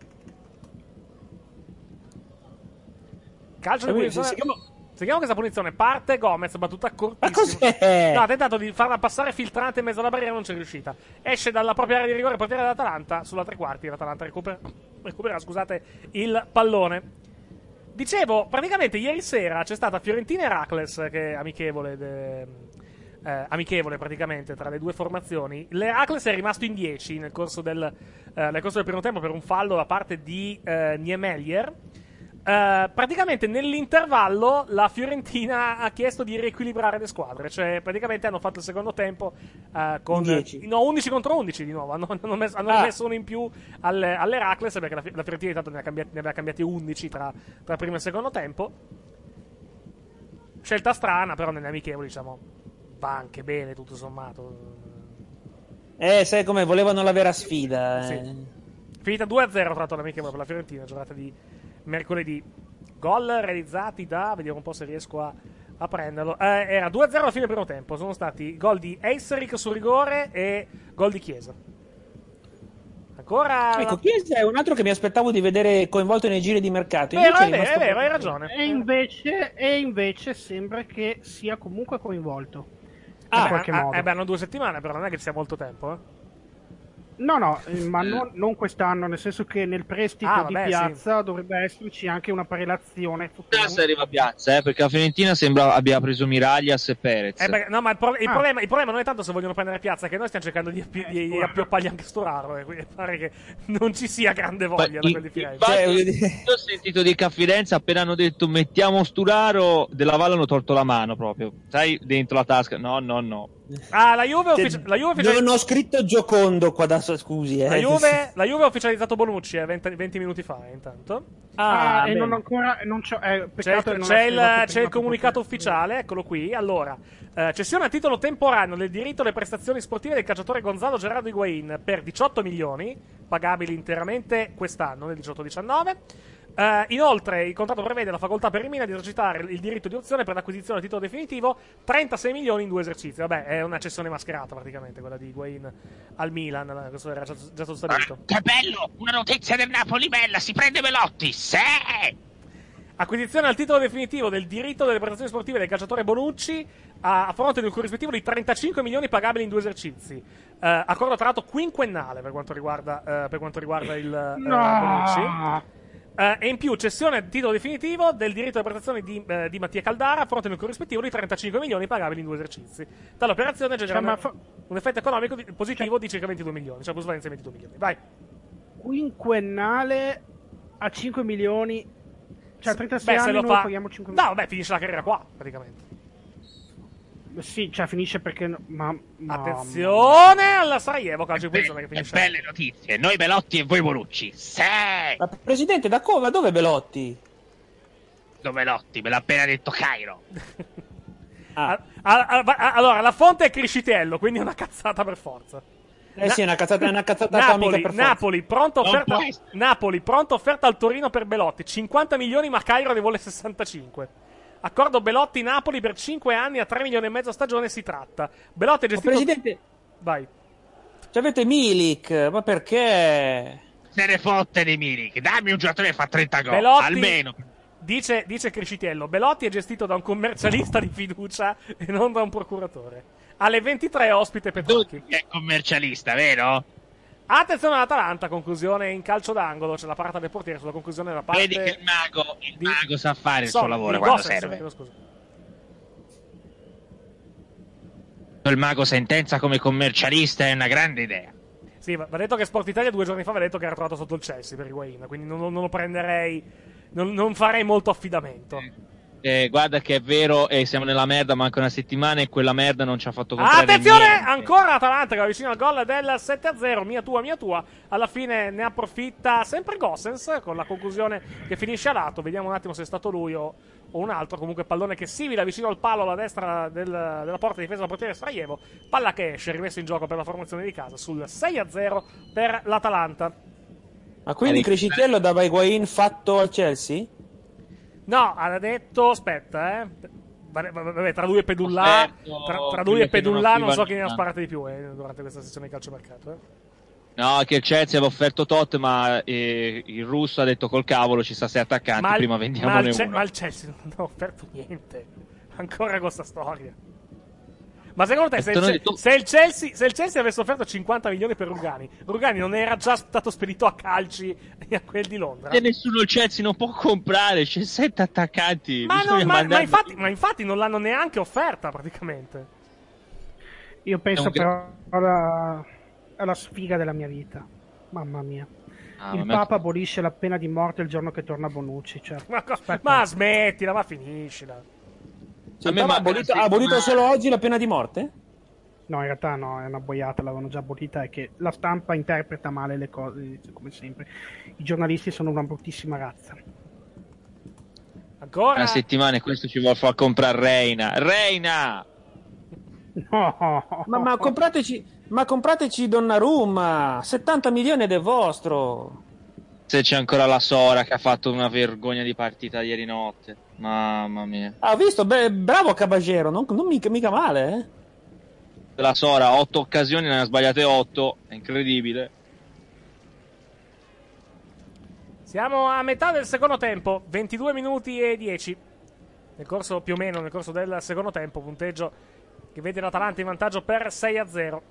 Calcio di punizione. Seguiamo questa punizione. Parte Gomez, battuta cortissima. Ma cos'è? No, ha tentato di farla passare filtrante in mezzo alla barriera, non c'è riuscita. Esce dalla propria area di rigore, portiere dell'Atalanta, sulla tre quarti. L'Atalanta recupera, scusate, il pallone. Dicevo, praticamente ieri sera c'è stata Fiorentina-Heracles, che è amichevole praticamente tra le due formazioni. L'Heracles è rimasto in 10 nel corso del primo tempo per un fallo da parte di Niemeyer. Praticamente nell'intervallo la Fiorentina ha chiesto di riequilibrare le squadre, cioè praticamente hanno fatto il secondo tempo con 11 contro 11 di nuovo, hanno messo uno in più all'Heracles perché la Fiorentina intanto ne aveva cambiati 11 tra primo e secondo tempo. Scelta strana, però nelle amichevoli diciamo va anche bene tutto sommato. Sai come volevano la vera sfida. Sì. Finita 2-0 tra l'altro l'amichevole per la Fiorentina, giornata di mercoledì. Gol realizzati da, vediamo un po' se riesco a a prenderlo. Era 2-0 alla fine del primo tempo. Sono stati gol di Eiseric su rigore e gol di Chiesa. Ancora. Ecco, Chiesa è un altro che mi aspettavo di vedere coinvolto nei giri di mercato. È vero, hai ragione. E invece sembra che sia comunque coinvolto. In qualche modo. Hanno 2 settimane, però non è che sia molto tempo, No, ma non quest'anno, nel senso che nel prestito di Piazza dovrebbe esserci anche una prelazione futura. Se arriva a Piazza, perché la Fiorentina sembra abbia preso Miraglias e Perez. No, ma il problema non è tanto se vogliono prendere Piazza, che noi stiamo cercando di appioppargli anche Storaro, e quindi pare che non ci sia grande voglia da quel di Firenze. Io ho sentito di che a Firenze appena hanno detto mettiamo Sturaro, della Valle hanno tolto la mano proprio, sai, dentro la tasca. No. La Juve non ho scritto Giocondo qua da scusi. La Juve ha ufficializzato Bonucci 20 minuti fa, intanto. E non ancora. C'è il comunicato ufficiale, eccolo qui. Allora, cessione a titolo temporaneo del diritto alle prestazioni sportive del calciatore Gonzalo Gerardo Higuain per 18 milioni, pagabili interamente quest'anno, nel 18-19. Inoltre il contratto prevede la facoltà per il Milan di esercitare il diritto di opzione per l'acquisizione a titolo definitivo 36 milioni in 2 esercizi. Vabbè, è una cessione mascherata praticamente quella di Higuain al Milan, questo era già stato stabilito. Che bello, una notizia del Napoli bella, si prende Belotti, sì! Acquisizione al titolo definitivo del diritto delle prestazioni sportive del calciatore Bonucci a fronte di un corrispettivo di 35 milioni pagabili in 2 esercizi. Accordo tra l'altro quinquennale per quanto riguarda il Bonucci. E in più cessione a titolo definitivo del diritto alle prestazioni di Mattia Caldara a fronte di un corrispettivo di 35 milioni pagabili in 2 esercizi. Tale operazione genererà un effetto economico positivo di circa 22 milioni, cioè plusvalenza di 22 milioni. Vai. Quinquennale a 5 milioni, cioè 36 anni noi paghiamo 5 milioni. No, vabbè, finisce la carriera qua praticamente. Sì, cioè finisce perché attenzione alla Sarajevo calcio di punizione che finisce. Belle notizie, noi Belotti e voi Bonucci. Sì! Ma presidente, dove Belotti? Dove Belotti? Me l'ha appena detto Cairo. Allora, la fonte è Criscitello, quindi è una cazzata per forza. Sì, è una cazzata atomica per forza. Napoli, pronta offerta al Torino per Belotti, 50 milioni ma Cairo ne vuole 65. Accordo Belotti-Napoli per 5 anni a 3 milioni e mezzo a stagione si tratta. Belotti è gestito... Presidente... Vai. Avete Milik, ma perché? Se ne fotte di Milik. Dammi un giocatore che fa 30 gol, almeno. Dice Criscitello, Belotti è gestito da un commercialista di fiducia e non da un procuratore. Alle 23 ospite Petrocchi. È commercialista, vero? Attenzione all'Atalanta, conclusione in calcio d'angolo, c'è la parata del portiere sulla conclusione della parte. Vedi che il mago sa fare il suo lavoro quando serve. Il mago sentenza come commercialista è una grande idea. Sì, va detto che Sport Italia 2 giorni fa aveva detto che era trovato sotto il Chelsea per Higuain, quindi non lo prenderei, non farei molto affidamento. Guarda che è vero, siamo nella merda, manca una settimana e quella merda non ci ha fatto comprare attenzione, niente. ancora Atalanta che va vicino al gol del 7-0, mia tua, alla fine ne approfitta sempre Gossens con la conclusione che finisce a lato, vediamo un attimo se è stato lui o un altro, comunque pallone che sibila vicino al palo alla destra della porta difesa del portiere Sarajevo, palla che esce, rimesso in gioco per la formazione di casa sul 6-0 per l'Atalanta. Ma quindi Criscitello dava Higuain fatto al Chelsea? No, ha detto, aspetta, vabbè, tra lui e Pedullà, tra lui e Pedullà non so chi ne ha sparate di più durante questa sessione di calciomercato. No, che il Chelsea aveva offerto tot, ma il russo ha detto col cavolo ci sta 6 attaccanti, prima vendiamone uno. Ma il Chelsea non ha offerto niente, ancora con questa storia. Ma secondo te, se il Chelsea avesse offerto 50 milioni per Rugani non era già stato spedito a calci a quel di Londra? E nessuno il Chelsea non può comprare, c'è 7 attaccanti. Ma infatti non l'hanno neanche offerta praticamente. Io penso però alla sfiga della mia vita. Mamma mia. Il Papa abolisce la pena di morte il giorno che torna Bonucci. Cioè, ma smettila, ma finiscila. Ha abolito solo oggi la pena di morte? No, in realtà no, è una boiata, l'avevano già abolita, è che la stampa interpreta male le cose, come sempre. I giornalisti sono una bruttissima razza. Ancora? Una settimana e questo ci vuole far comprare Reina! No! Ma comprateci Donnarumma, 70 milioni ed è vostro! Se c'è ancora la Sora che ha fatto una vergogna di partita ieri notte. Mamma mia. Ho visto, bravo Caballero, non mica male, eh. La Sora, 8 occasioni, ne ha sbagliate 8. È incredibile. Siamo a metà del secondo tempo, 22 minuti e 10. Nel corso, più o meno, nel corso del secondo tempo, punteggio che vede l'Atalanta in vantaggio per 6-0.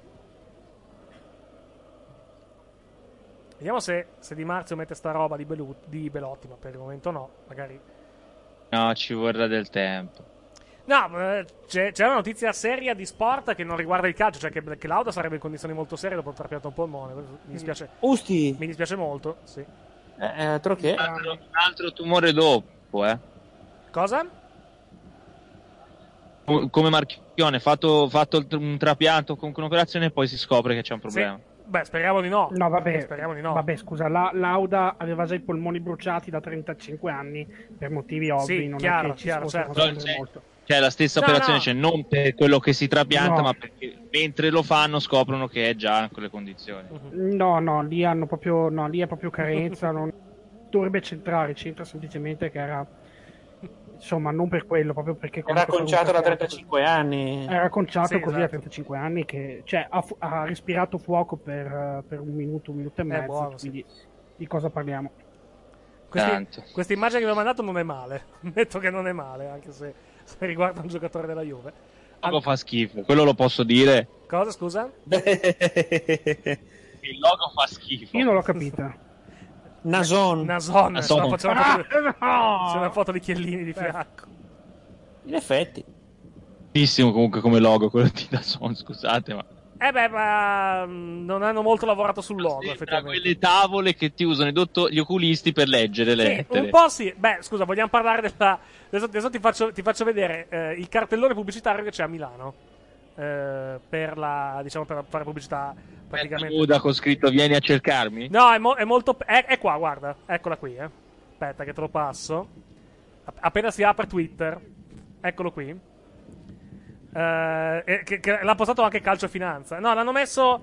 Vediamo se Di Marzio mette sta roba di Belotti, ma per il momento no, magari. No, ci vorrà del tempo. No, c'è una notizia seria di sport che non riguarda il calcio, cioè che Lauda sarebbe in condizioni molto serie dopo aver trapiantato un polmone. Mi dispiace. Usti. Mi dispiace molto, sì. Altro che. Un altro tumore dopo, Cosa? Come Marchione, fatto un trapianto con un'operazione e poi si scopre che c'è un problema. Sì. Beh, speriamo di no. No, vabbè. Speriamo di no. Vabbè, scusa, Lauda aveva già i polmoni bruciati da 35 anni per motivi ovvi. Sì, non chiaro, è che ci si possa certo. nascondere molto. Cioè, la stessa No, operazione no. c'è, non per quello che si trapianta, No. ma perché mentre lo fanno scoprono che è già in quelle condizioni. No, lì hanno proprio. No, lì è proprio carenza. Non dovrebbe centrare, c'entra semplicemente che era. Insomma, non per quello, proprio perché. Era conciato da trapianto 35 anni. Era conciato Sì, così esatto. a 35 anni che cioè, ha respirato fuoco per un minuto e mezzo. Buono, sì. Quindi di cosa parliamo? Tanto. Questa immagine che mi ha mandato non è male. Ammetto che non è male, anche se riguarda un giocatore della Juve. Il logo fa schifo, quello lo posso dire. Cosa, scusa? Il logo fa schifo. Io non l'ho capita. Nason. Nason. C'è no! una foto di Chiellini di fianco. In effetti. Bellissimo comunque come logo quello di Dazon, scusate, ma Ma non hanno molto lavorato sul logo, sembra effettivamente. quelle tavole che ti usano gli oculisti per leggere le Sì, lettere. un po' sì. Beh, scusa, vogliamo parlare della. Adesso ti faccio vedere il cartellone pubblicitario che c'è a Milano. Per fare pubblicità praticamente. Buda con scritto vieni a cercarmi? No, è molto. È qua, guarda. Eccola qui, Aspetta, che te lo passo. Appena si apre Twitter. Eccolo qui. Che l'ha postato anche Calcio e Finanza. No, l'hanno messo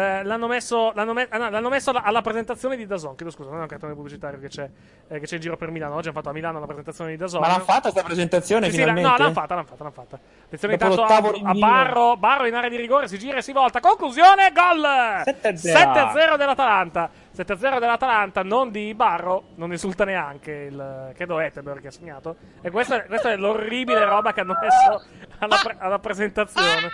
alla presentazione di DAZN. Chiedo scusa, non è un cartone pubblicitario che c'è in giro per Milano. Oggi hanno fatto a Milano la presentazione di DAZN. Ma l'hanno fatta questa presentazione Sì, finalmente? no, l'hanno fatta. Attenzione Dopo intanto l'ottavo a rinvio. Barro in area di rigore, si gira e si volta. Conclusione, gol! 7-0 dell'Atalanta. 7-0 dell'Atalanta, non di Barro, non esulta neanche credo Ettenberg che ha segnato. E questa è l'orribile roba che hanno messo alla presentazione.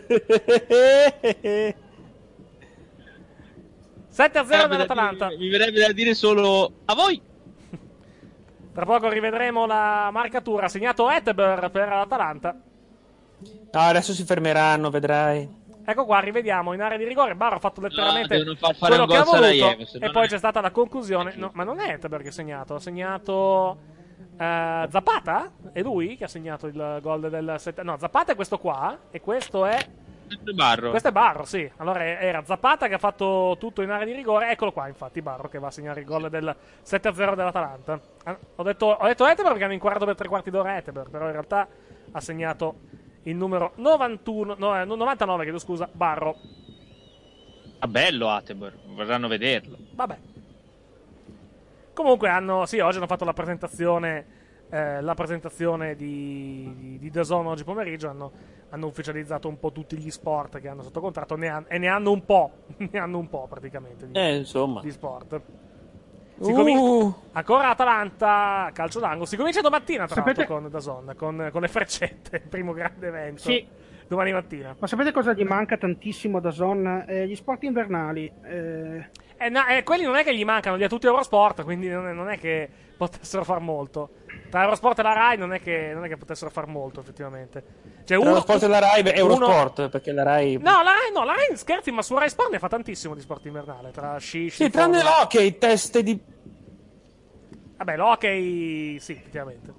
7-0 dell'Atalanta. Mi verrebbe da dire solo a voi. Tra poco rivedremo la marcatura. Segnato Ettenberg per l'Atalanta. No, adesso si fermeranno, vedrai. Ecco qua, rivediamo in area di rigore. Barro ha fatto letteralmente devono far fare quello un che ha gol voluto. Sarajevo, se E no poi è- c'è stata la conclusione. No, ma non è Ettenberg che ha segnato. Ha segnato Zapata? È lui che ha segnato il gol del 7. No, Zapata è questo qua. E questo è. Barro. Questo è Barro, sì. Allora era Zapata che ha fatto tutto in area di rigore. Eccolo qua, infatti, Barro che va a segnare il gol del 7-0 dell'Atalanta. Ho detto Ettenberg perché hanno inquadrato per 3/4 d'ora Ettenberg. Però in realtà ha segnato il numero 99, chiedo scusa, Barro. Ah, bello Attenborough, vorranno vederlo. Vabbè. Comunque oggi hanno fatto la presentazione di DAZN oggi pomeriggio, hanno ufficializzato un po' tutti gli sport che hanno sotto contratto e ne hanno un po' praticamente Insomma. di sport. Ancora Atalanta, calcio d'angolo. Si comincia domattina tra l'altro con DAZN, con le freccette, il primo grande evento. Sì. Domani mattina. Ma sapete cosa gli manca tantissimo da Zon? Gli sport invernali. Quelli non è che gli mancano, li ha tutti Eurosport, quindi non è che potessero far molto. Tra Eurosport e la Rai non è che potessero far molto, effettivamente. Cioè, Tra lo sport e la Rai è Eurosport, perché la Rai... No, la Rai scherzi, ma su Rai Sport ne fa tantissimo di sport invernale, tra sci, Sì, tranne l'hockey, teste di... Vabbè, l'hockey, sì, effettivamente.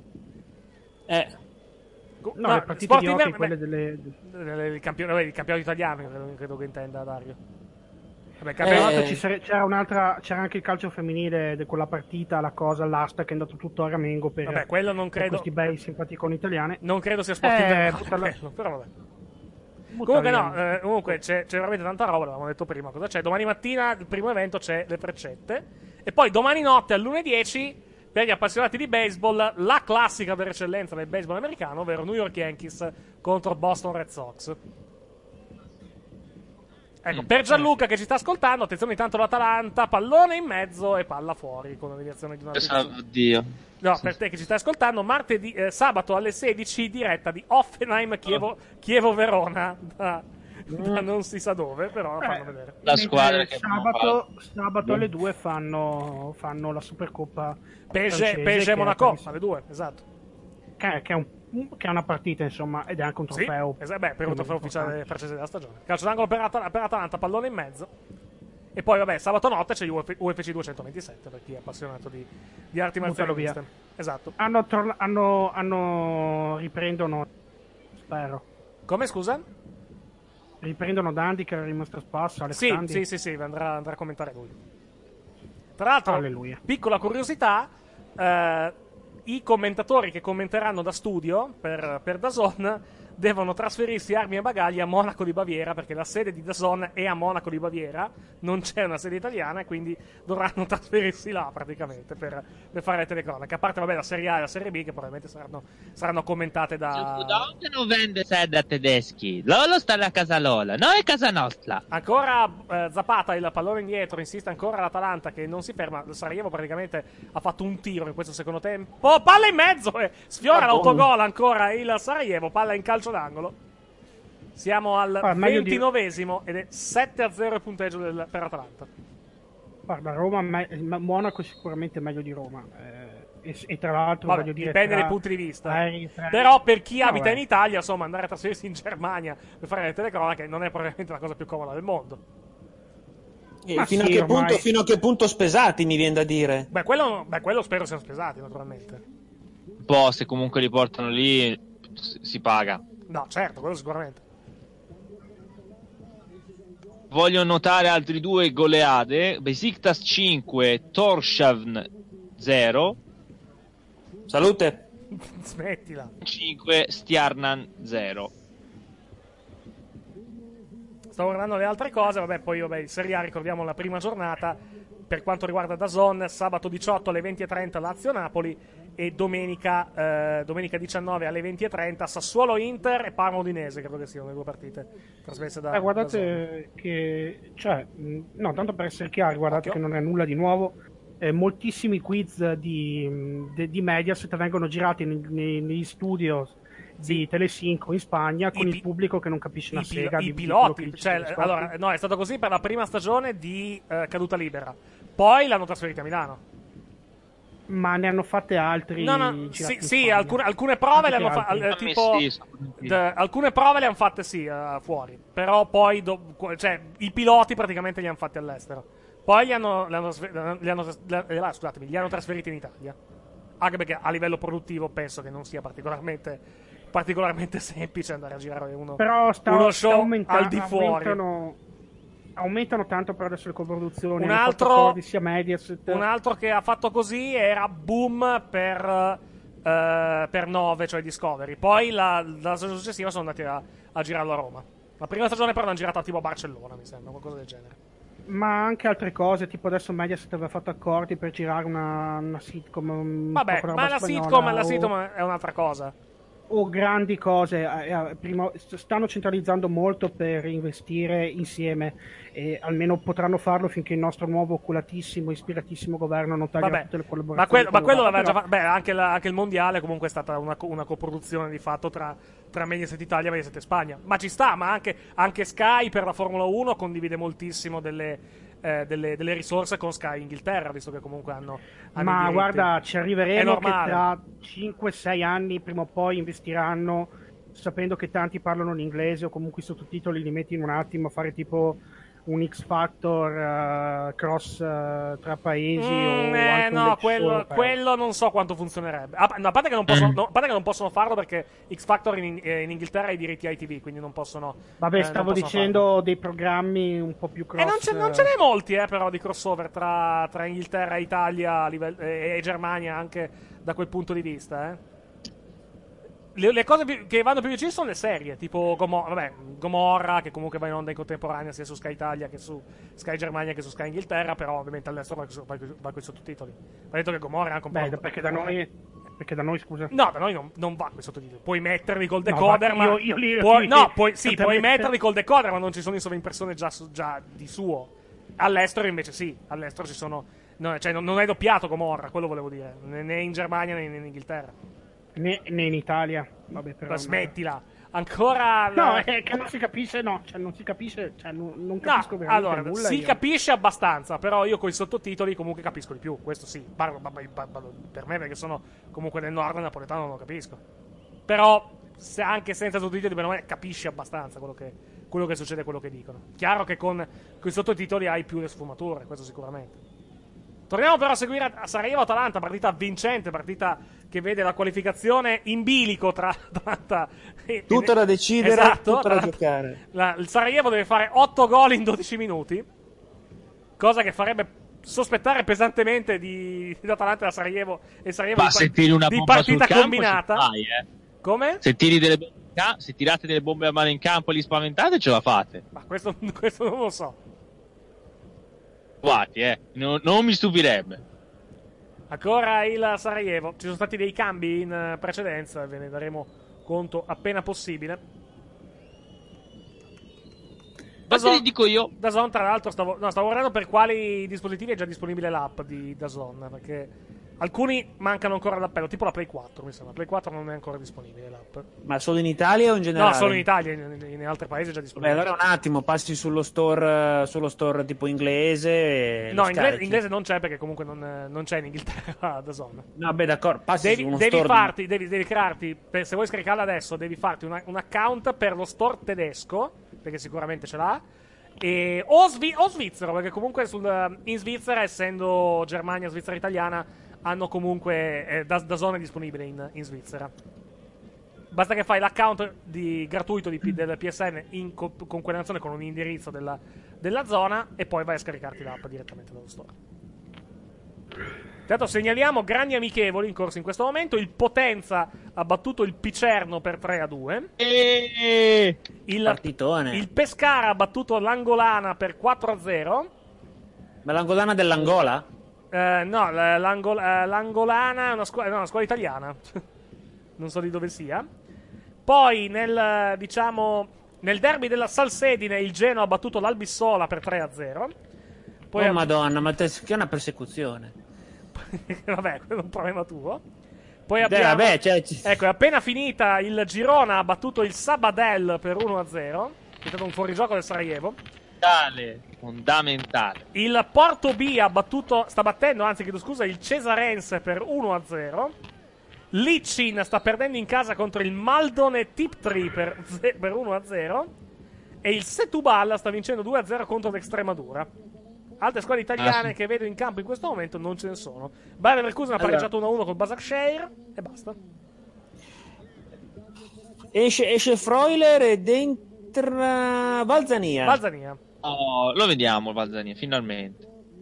No, le partite di hockey, quelle il campionato italiano, credo che intenda Dario. Vabbè, c'era anche il calcio femminile con la partita, la cosa, l'asta che è andato tutto a Ramengo per, quello non credo, per questi bei simpaticoni italiani. Non credo sia sport invernale, però vabbè. Comunque no, comunque c'è veramente tanta roba, l'avevamo detto prima. Cosa c'è? Domani mattina il primo evento c'è le freccette. E poi domani notte all'1:10 per gli appassionati di baseball, la classica per eccellenza del baseball americano, ovvero New York Yankees contro Boston Red Sox. Ecco, per Gianluca che ci sta ascoltando, attenzione intanto l'Atalanta, pallone in mezzo e palla fuori con la deviazione di una Oddio. No, per te che ci stai ascoltando, sabato alle 16 diretta di Offenheim Chievo Verona da non si sa dove, però la fanno vedere. La squadra che sabato alle 2 fanno la Supercoppa PSG Monaco alle 2, esatto. Che è una partita, insomma, ed è anche un trofeo. Sì, per un trofeo ufficiale francese della stagione. Calcio d'angolo per Atalanta, pallone in mezzo. E poi, vabbè, sabato notte c'è UFC 227 per chi è appassionato di arti marziali miste. Esatto. Riprendono, spero. Come, scusa? Riprendono Dandy che era rimasto spasso. Sì, andrà a commentare lui. Tra l'altro, alleluia. Piccola curiosità, i commentatori che commenteranno da studio per DAZN devono trasferirsi armi e bagagli a Monaco di Baviera, perché la sede di DAZN è a Monaco di Baviera, non c'è una sede italiana, e quindi dovranno trasferirsi là praticamente per fare le telecronache. A parte, vabbè, la Serie A e la Serie B che probabilmente saranno commentate da... Dove non vende sede a tedeschi? Loro stanno a casa loro, noi a casa nostra. Ancora Zapata, il pallone indietro, insiste ancora l'Atalanta che non si ferma. Il Sarajevo praticamente ha fatto un tiro in questo secondo tempo. Palla in mezzo e sfiora l'autogol ancora il Sarajevo, palla in calcio d'angolo. Siamo al 29esimo ed è 7-0 il punteggio per Atalanta. Guarda, Monaco è sicuramente meglio di Roma. E tra l'altro, voglio dire, dipende dai punti di vista. Però per chi abita in Italia, insomma, andare a trasferirsi in Germania per fare le telecronache non è probabilmente la cosa più comoda del mondo. Fino a che punto spesati, mi viene da dire? Beh, quello spero siano spesati, naturalmente. Boh, se comunque li portano lì si paga. No, certo, quello sicuramente. Voglio notare altri due goleade. Besiktas 5, Torshavn 0. Salute. Smettila. 5, Stjarnan 0. Stavo guardando le altre cose, poi in Serie A ricordiamo la prima giornata. Per quanto riguarda DAZN, sabato 18 alle 20:30 Lazio-Napoli e domenica 19 alle 20:30 Sassuolo-Inter e Parma-Udinese, credo che siano le due partite trasmesse da guardate DAZN. Che no, tanto per essere chiari, guardate che non è nulla di nuovo. Moltissimi quiz di Mediaset vengono girati negli studio di Telecinco in Spagna con il pubblico che non capisce una sega. I piloti, allora, no, è stato così per la prima stagione di Caduta Libera, poi l'hanno trasferita a Milano. Ma ne hanno fatte altri? Sì, alcune prove le hanno fatte, tipo alcune prove le hanno fatte fuori, però poi i piloti praticamente li hanno fatti all'estero. Poi li hanno trasferiti in Italia. Anche perché a livello produttivo penso che non sia particolarmente semplice andare a girare uno show al di fuori. Aumentano tanto per adesso le coproduzioni. Un altro che ha fatto così era Boom per 9, cioè Discovery. Poi la stagione successiva sono andati a girarlo a Roma. La prima stagione però l'hanno girata tipo a Barcellona, mi sembra, qualcosa del genere. Ma anche altre cose, tipo adesso Mediaset aveva fatto accordi per girare una sitcom. Vabbè, ma la sitcom è un'altra cosa. O grandi cose, stanno centralizzando molto per investire insieme e almeno potranno farlo finché il nostro nuovo oculatissimo, ispiratissimo governo non taglierà tutte le collaborazioni. Ma quello l'aveva già fatto. Beh, anche il mondiale comunque è stata una coproduzione di fatto tra Mediaset Italia e Mediaset Spagna. Ma ci sta, ma anche Sky per la Formula 1 condivide moltissimo delle risorse con Sky Inghilterra, visto che comunque hanno ma guarda, ci arriveremo che tra 5-6 anni prima o poi investiranno, sapendo che tanti parlano l'inglese o comunque i sottotitoli li metti in un attimo a fare tipo un X Factor cross tra paesi quello non so quanto funzionerebbe. A parte che non possono farlo perché X Factor in Inghilterra ha i diritti ITV, quindi non possono. Vabbè, stavo dicendo farlo. Dei programmi un po' più cross. Non ce n'è molti però di crossover tra Inghilterra, Italia e Germania, anche da quel punto di vista. le cose che vanno più vicino sono le serie, tipo Gomorra, che comunque va in onda in contemporanea sia su Sky Italia che su Sky Germania che su Sky Inghilterra, però ovviamente all'estero va con i sottotitoli. Va detto che Gomorra è anche un po'... Perché da noi, scusa. No, da noi non va con i sottotitoli. Puoi metterli col decoder, no, ma... puoi metterli col decoder, ma non ci sono in sovraimpressione già di suo. All'estero invece sì, all'estero ci sono... No, cioè non è doppiato Gomorra, quello volevo dire, né in Germania né in Inghilterra. Né in Italia. Vabbè, però. Ma smettila. Ancora. No, è che non si capisce, no. Cioè, non si capisce. Cioè, non capisco veramente allora, nulla. Si capisce abbastanza, però io con i sottotitoli comunque capisco di più. Questo sì. Parlo per me perché sono comunque del nord napoletano, non lo capisco. Però, anche senza sottotitoli, bene o male, capisci abbastanza quello che succede, quello che dicono. Chiaro che con i sottotitoli hai più le sfumature, questo sicuramente. Torniamo però a seguire a Sarajevo-Atalanta, partita vincente, partita che vede la qualificazione in bilico tra Atalanta e... Tutto da decidere, esatto, tutto da giocare. Il Sarajevo deve fare 8 gol in 12 minuti, cosa che farebbe sospettare pesantemente di Atalanta da Sarajevo e Sarajevo ma se tiri una di bomba partita sul campo, combinata. Fai, Come? Se tirate delle bombe a mano in campo e li spaventate, ce la fate. Ma questo non lo so. Guardi, non mi stupirebbe. Ancora il Sarajevo. Ci sono stati dei cambi in precedenza, ve ne daremo conto appena possibile. Dazon, dico io. Dazon, tra l'altro, stavo guardando per quali dispositivi è già disponibile l'app di Dazon, perché alcuni mancano ancora l'appello, tipo la Play 4, mi sembra. La Play 4 non è ancora disponibile l'app. Ma solo in Italia o in generale? No, solo in Italia, in altri paesi è già disponibile. Beh, allora un attimo, passi sullo store tipo inglese e no, inglese non c'è perché comunque non c'è in Inghilterra Dazon. No, beh, d'accordo, passi su uno devi store. Devi crearti, se vuoi scaricarla adesso, devi farti un account per lo store tedesco, perché sicuramente ce l'ha. O svizzero, perché comunque in Svizzera, essendo Germania, Svizzera italiana, hanno comunque Dazon è disponibile in Svizzera. Basta che fai l'account gratuito del PSN con quella nazione, con un indirizzo della zona, e poi vai a scaricarti l'app direttamente dallo store. Intanto segnaliamo grandi amichevoli in corso in questo momento. Il Potenza ha battuto il Picerno per 3-2. Partitone. Il Pescara ha battuto l'Angolana per 4-0. Ma l'Angolana dell'Angola? No, l'Angolana è una squadra italiana. Non so di dove sia. Poi nel derby della Salsedine il Genoa ha battuto l'Albissola per 3-0. Poi Madonna, ma che è una persecuzione. Vabbè, quello è un problema tuo. Poi abbiamo... Ecco, è appena finita. Il Girona ha battuto il Sabadell per 1-0. È stato un fuorigioco del Sarajevo. Fondamentale. Il Porto B sta battendo il Cesarense per 1-0. Licin sta perdendo in casa contro il Maldone Tiptree per 1-0. E il Setúbal sta vincendo 2-0 contro l'Extremadura. Altre squadre italiane che vedo in campo in questo momento non ce ne sono. Bayer Leverkusen ha pareggiato 1-1 col Başakşehir e basta. Esce Freuler ed entra Valzania. Oh, lo vediamo Valzania, finalmente.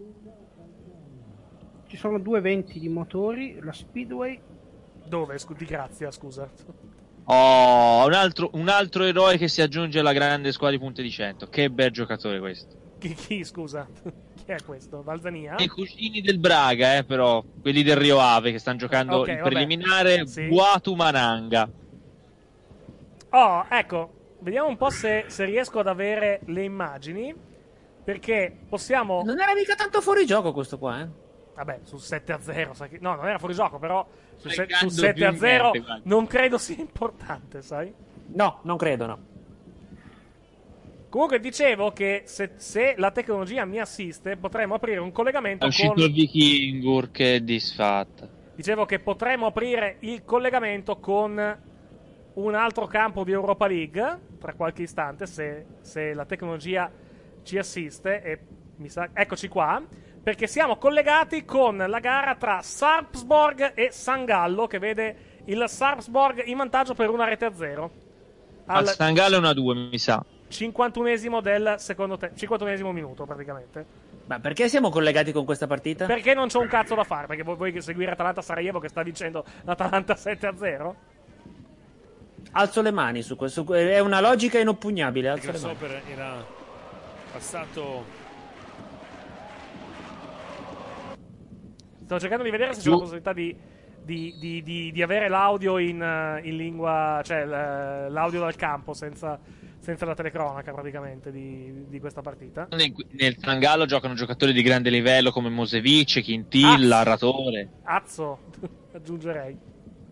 Ci sono 2 eventi di motori, la Speedway. Dove? Di Grazia, scusa. Oh, un altro eroe che si aggiunge alla grande squadra di Punte di Cento. Che bel giocatore questo. Chi scusa? Chi è questo? Valzania? I cugini del Braga, però. Quelli del Rio Ave che stanno giocando il preliminare. Sì. Boatu Mananga. Oh, ecco. Vediamo un po' se riesco ad avere le immagini. Perché possiamo... Non era mica tanto fuori gioco questo qua, eh? Vabbè, sul 7-0. No, non era fuori gioco, però sul 7-0 non credo sia importante, sai? No, non credo, no. Comunque dicevo che se la tecnologia mi assiste potremmo aprire un collegamento con... È uscito il Vikingur che è disfatta. Dicevo che potremmo aprire il collegamento con un altro campo di Europa League tra qualche istante, se la tecnologia ci assiste, e mi sa... Eccoci qua, perché siamo collegati con la gara tra Sarpsborg e San Gallo, che vede il Sarpsborg in vantaggio per 1-0. Al San Gallo è 1-2, mi sa. 51esimo del secondo 51esimo minuto praticamente. Ma perché siamo collegati con questa partita? Perché non c'ho un cazzo da fare. Perché vuoi seguire Atalanta Sarajevo che sta vincendo l'Atalanta 7-0? Alzo le mani su questo. È una logica inoppugnabile. Alzo le mani. Grasshopper era passato. Sto cercando di vedere se c'è la possibilità di avere l'audio in lingua, cioè l'audio dal campo senza la telecronaca praticamente di questa partita. Nel Trangallo giocano giocatori di grande livello come Mosevic, Quintilla, Ratore. Azzo, aggiungerei.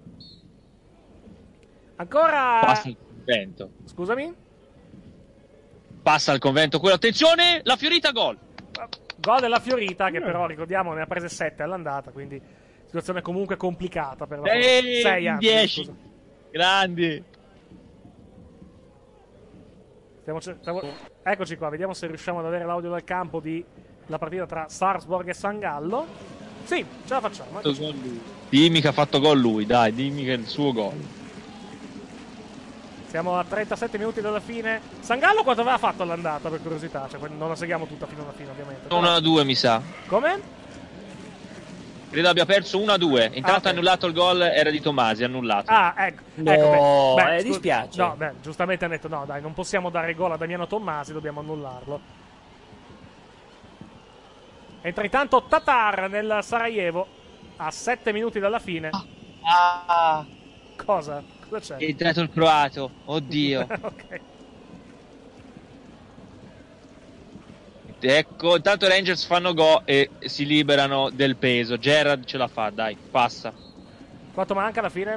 Ancora. Passa il convento. Scusami? Passa al convento quello. Attenzione, la Fiorita gol. Gol della Fiorita, che però ricordiamo ne ha prese 7 all'andata, quindi situazione comunque complicata per la 6 anni. 10. Grandi. Eccoci qua, vediamo se riusciamo ad avere l'audio dal campo di la partita tra Sarpsborg e San Gallo. Sì, ce la facciamo. Dimmi che ha fatto gol lui, dai, dimmi che è il suo gol. Siamo a 37 minuti dalla fine. San Gallo quanto aveva fatto all'andata, per curiosità? Cioè, non la seguiamo tutta fino alla fine, ovviamente. 1-2 mi sa. Come? Credo abbia perso 1-2. Intanto ha annullato il gol, era di Tomasi, annullato. Ecco. No, beh, dispiace. No, beh, giustamente hanno detto no, dai, non possiamo dare gol a Damiano Tommasi, dobbiamo annullarlo. Entra intanto Tatar nel Sarajevo a 7 minuti dalla fine. Cosa? Cosa c'è? È entrato il croato, oddio. Ok. Ecco, intanto i Rangers fanno gol e si liberano del peso. Gerrard ce la fa, dai, passa. Quanto manca alla fine?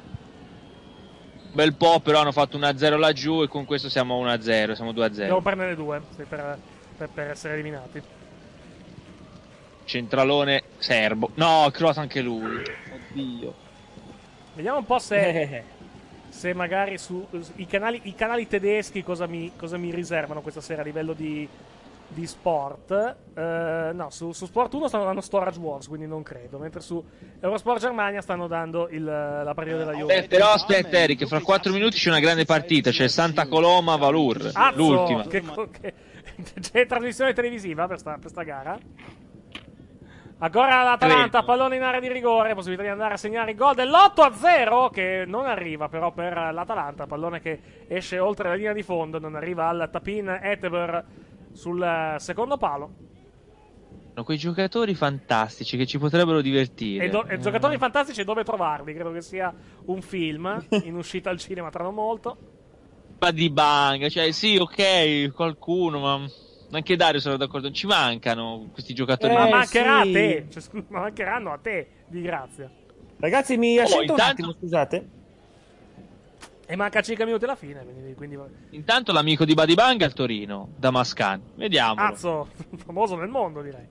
Bel po', però hanno fatto 1-0 laggiù e con questo siamo a 1-0, siamo 2-0. Devo prendere 2 per essere eliminati. Centralone serbo. No, croata anche lui. Oddio. Vediamo un po' se magari i canali tedeschi cosa mi riservano questa sera a livello di sport. No, su Sport 1 stanno dando Storage Wars, quindi non credo. Mentre su Eurosport Germania stanno dando la partita della Juve. Però aspetta Eric, fra 4 minuti c'è una grande partita. C'è Santa Coloma Valur, l'ultima. C'è trasmissione televisiva per sta gara. Ancora l'Atalanta, pallone in area di rigore, possibilità di andare a segnare il gol dell'8-0 che non arriva però per l'Atalanta, pallone che esce oltre la linea di fondo, non arriva al tap-in Eteber sul secondo palo. Sono quei giocatori fantastici che ci potrebbero divertire. E giocatori fantastici dove trovarli? Credo che sia un film in uscita al cinema tra non molto. Ma di bang, cioè sì, ok, qualcuno, ma anche Dario sono d'accordo, ci mancano questi giocatori. Ma mancherà a te, cioè, ma mancheranno a te, di grazia. Ragazzi, mi assento un attimo, scusate. E manca 5 minuti alla fine, quindi... Intanto l'amico di Badibang al Torino, Damascan. Vediamolo. Cazzo, famoso nel mondo, direi.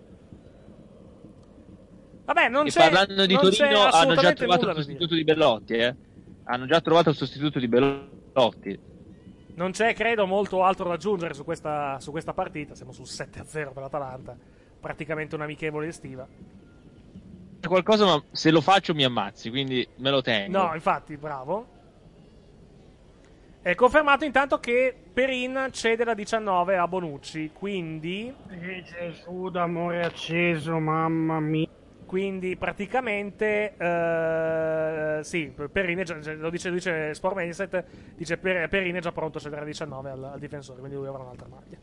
Vabbè, non e c'è. Parlando di Torino, hanno già trovato il sostituto di Bellotti, Hanno già trovato il sostituto di Bellotti. Non c'è, credo, molto altro da aggiungere su questa partita. Siamo sul 7-0 per l'Atalanta. Praticamente un'amichevole estiva. C'è qualcosa, ma se lo faccio mi ammazzi, quindi me lo tengo. No, infatti, bravo. È confermato intanto che Perin cede la 19 a Bonucci, quindi... Gesù d'amore acceso, mamma mia. Quindi praticamente sì, Perin è già, lo dice Sport Mediaset, dice Perin è già pronto a cedere la 19 al difensore, quindi lui avrà un'altra maglia.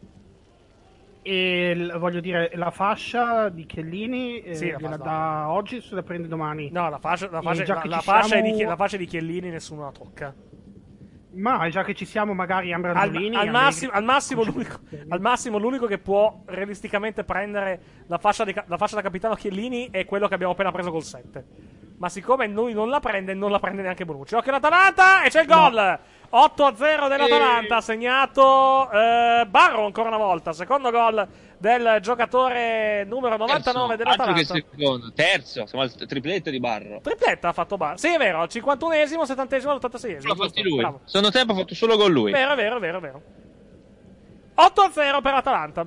E voglio dire, la fascia di Chiellini sì, gliela da oggi o se la prende domani? No, la fascia di Chiellini nessuno la tocca. Ma già che ci siamo, magari Ambrandolini al massimo l'unico che può realisticamente prendere la fascia da capitano Chiellini è quello che abbiamo appena preso col 7. Ma siccome lui non la prende neanche Bonucci. Occhio l'Atalanta e c'è il gol! No. 8-0 dell'Atalanta, segnato Barro ancora una volta. Secondo gol del giocatore numero 99 dell'Atalanta. Altro che secondo, terzo, siamo al tripletta di Barro. Tripletta ha fatto Barro. Sì, è vero, al 51esimo, 70esimo, all'86esimo. L'ha fatti lui. Bravo. Secondo tempo ha fatto solo con lui. Vero. 8-0 per l'Atalanta.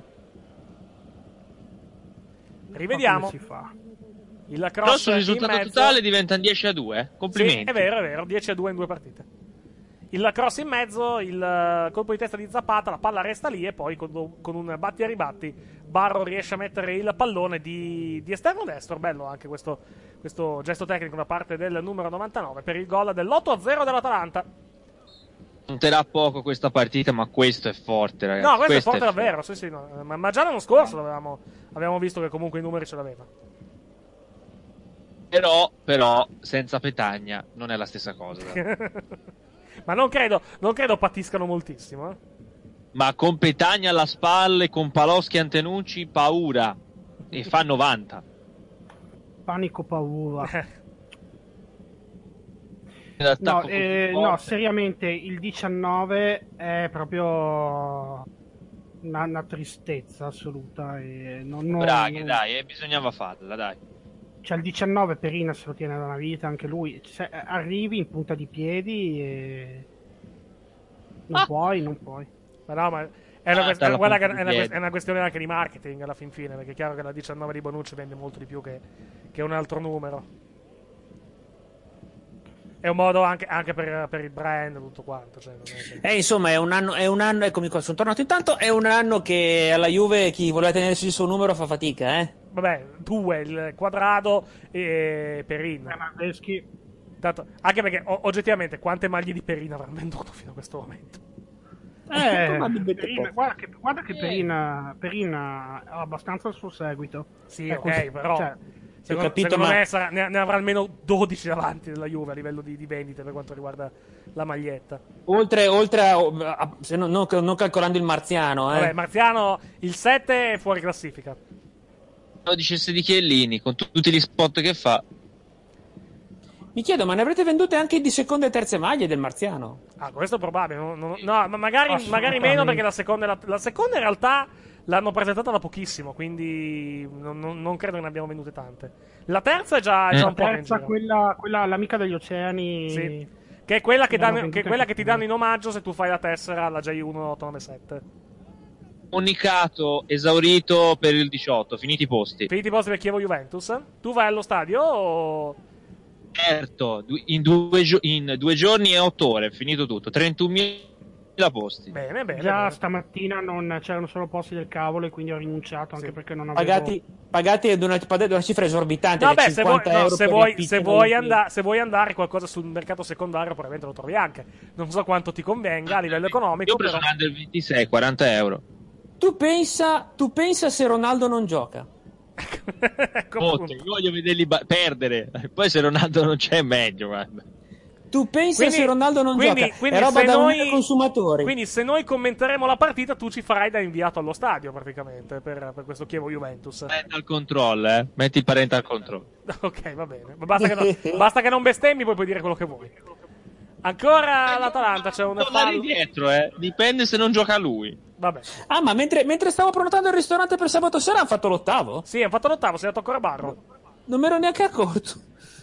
Rivediamo. Si fa. Il cross sul risultato totale diventa 10-2. Complimenti. Sì, è vero, 10-2 in 2 partite. Il cross in mezzo, il colpo di testa di Zapata, la palla resta lì e poi con un batti e ribatti Barro riesce a mettere il pallone di esterno destro. Bello anche questo gesto tecnico da parte del numero 99 per il gol dell'8-0 dell'Atalanta. Conterà poco questa partita, ma questo è forte, ragazzi. No, questo è forte davvero, sì, no. Ma già l'anno scorso avevamo visto che comunque i numeri ce l'aveva. Però, senza Petagna non è la stessa cosa. Ma non credo patiscano moltissimo, eh. Ma con Petagna alla spalla e con Paloschi e Antenucci, paura. E fa 90. Panico, paura. No, seriamente il 19 è proprio una tristezza assoluta. Braghi, dai, bisognava farla, dai. Cioè il 19 Perina se lo tiene da una vita, anche lui. Arrivi in punta di piedi e non puoi. Ma no, ma è una questione anche di marketing alla fin fine, perché è chiaro che la 19 di Bonucci vende molto di più che un altro numero. È un modo anche per il brand, tutto quanto. Cioè, non è che... insomma, è un anno, eccomi qua, sono tornato intanto, è un anno che alla Juve chi voleva tenersi il suo numero fa fatica, eh? Vabbè, due, il Quadrado e Perin. Tanto, anche perché oggettivamente quante maglie di Perin avranno venduto fino a questo momento? Guarda che Perina ha abbastanza il suo seguito. Sì, ok, però... Cioè, secondo me ne avrà almeno 12 davanti della Juve a livello di vendite per quanto riguarda la maglietta. Oltre a se non calcolando il Marziano, Vabbè, Marziano il 7 è fuori classifica. Lo dicesse di Chiellini con tutti gli spot che fa. Mi chiedo, ma ne avrete vendute anche di seconde e terze maglie del Marziano? Ah, questo è probabile. No, ma magari meno, perché la seconda in realtà l'hanno presentata da pochissimo, quindi non credo che ne abbiamo vendute tante. La terza è già un po' in giro. Quella l'amica degli oceani. Sì. Che è quella che ti danno in omaggio se tu fai la tessera alla J1897. Comunicato esaurito per il 18, finiti i posti. Finiti i posti per Chievo Juventus. Tu vai allo stadio o... Certo, in 2 giorni e 8 ore, finito tutto, 31.000 posti. Bene. Stamattina non c'erano solo posti del cavolo e quindi ho rinunciato, anche perché non avevo... Pagati ad una cifra esorbitante. Vabbè, 50 euro se vuoi andare qualcosa sul mercato secondario, probabilmente lo trovi anche. Non so quanto ti convenga a livello economico. Io ho preso un under 26, 40 euro. Tu pensa se Ronaldo non gioca? Io voglio vederli perdere. Poi se Ronaldo non c'è è meglio, guarda. Tu pensa se Ronaldo non gioca? È roba da unire consumatori. Quindi se noi commenteremo la partita, tu ci farai da inviato allo stadio praticamente per questo Chievo Juventus. Parental control, metti il parental control. Ok, va bene. Basta che non bestemmi, poi puoi dire quello che vuoi. Ancora l'Atalanta, c'è un fallo dietro, dipende se non gioca lui. Vabbè. Ah, ma mentre stavo prenotando il ristorante per sabato sera hanno fatto l'ottavo? Sì, hanno fatto l'ottavo, sei andato ancora a Barro. Non mi ero neanche accorto.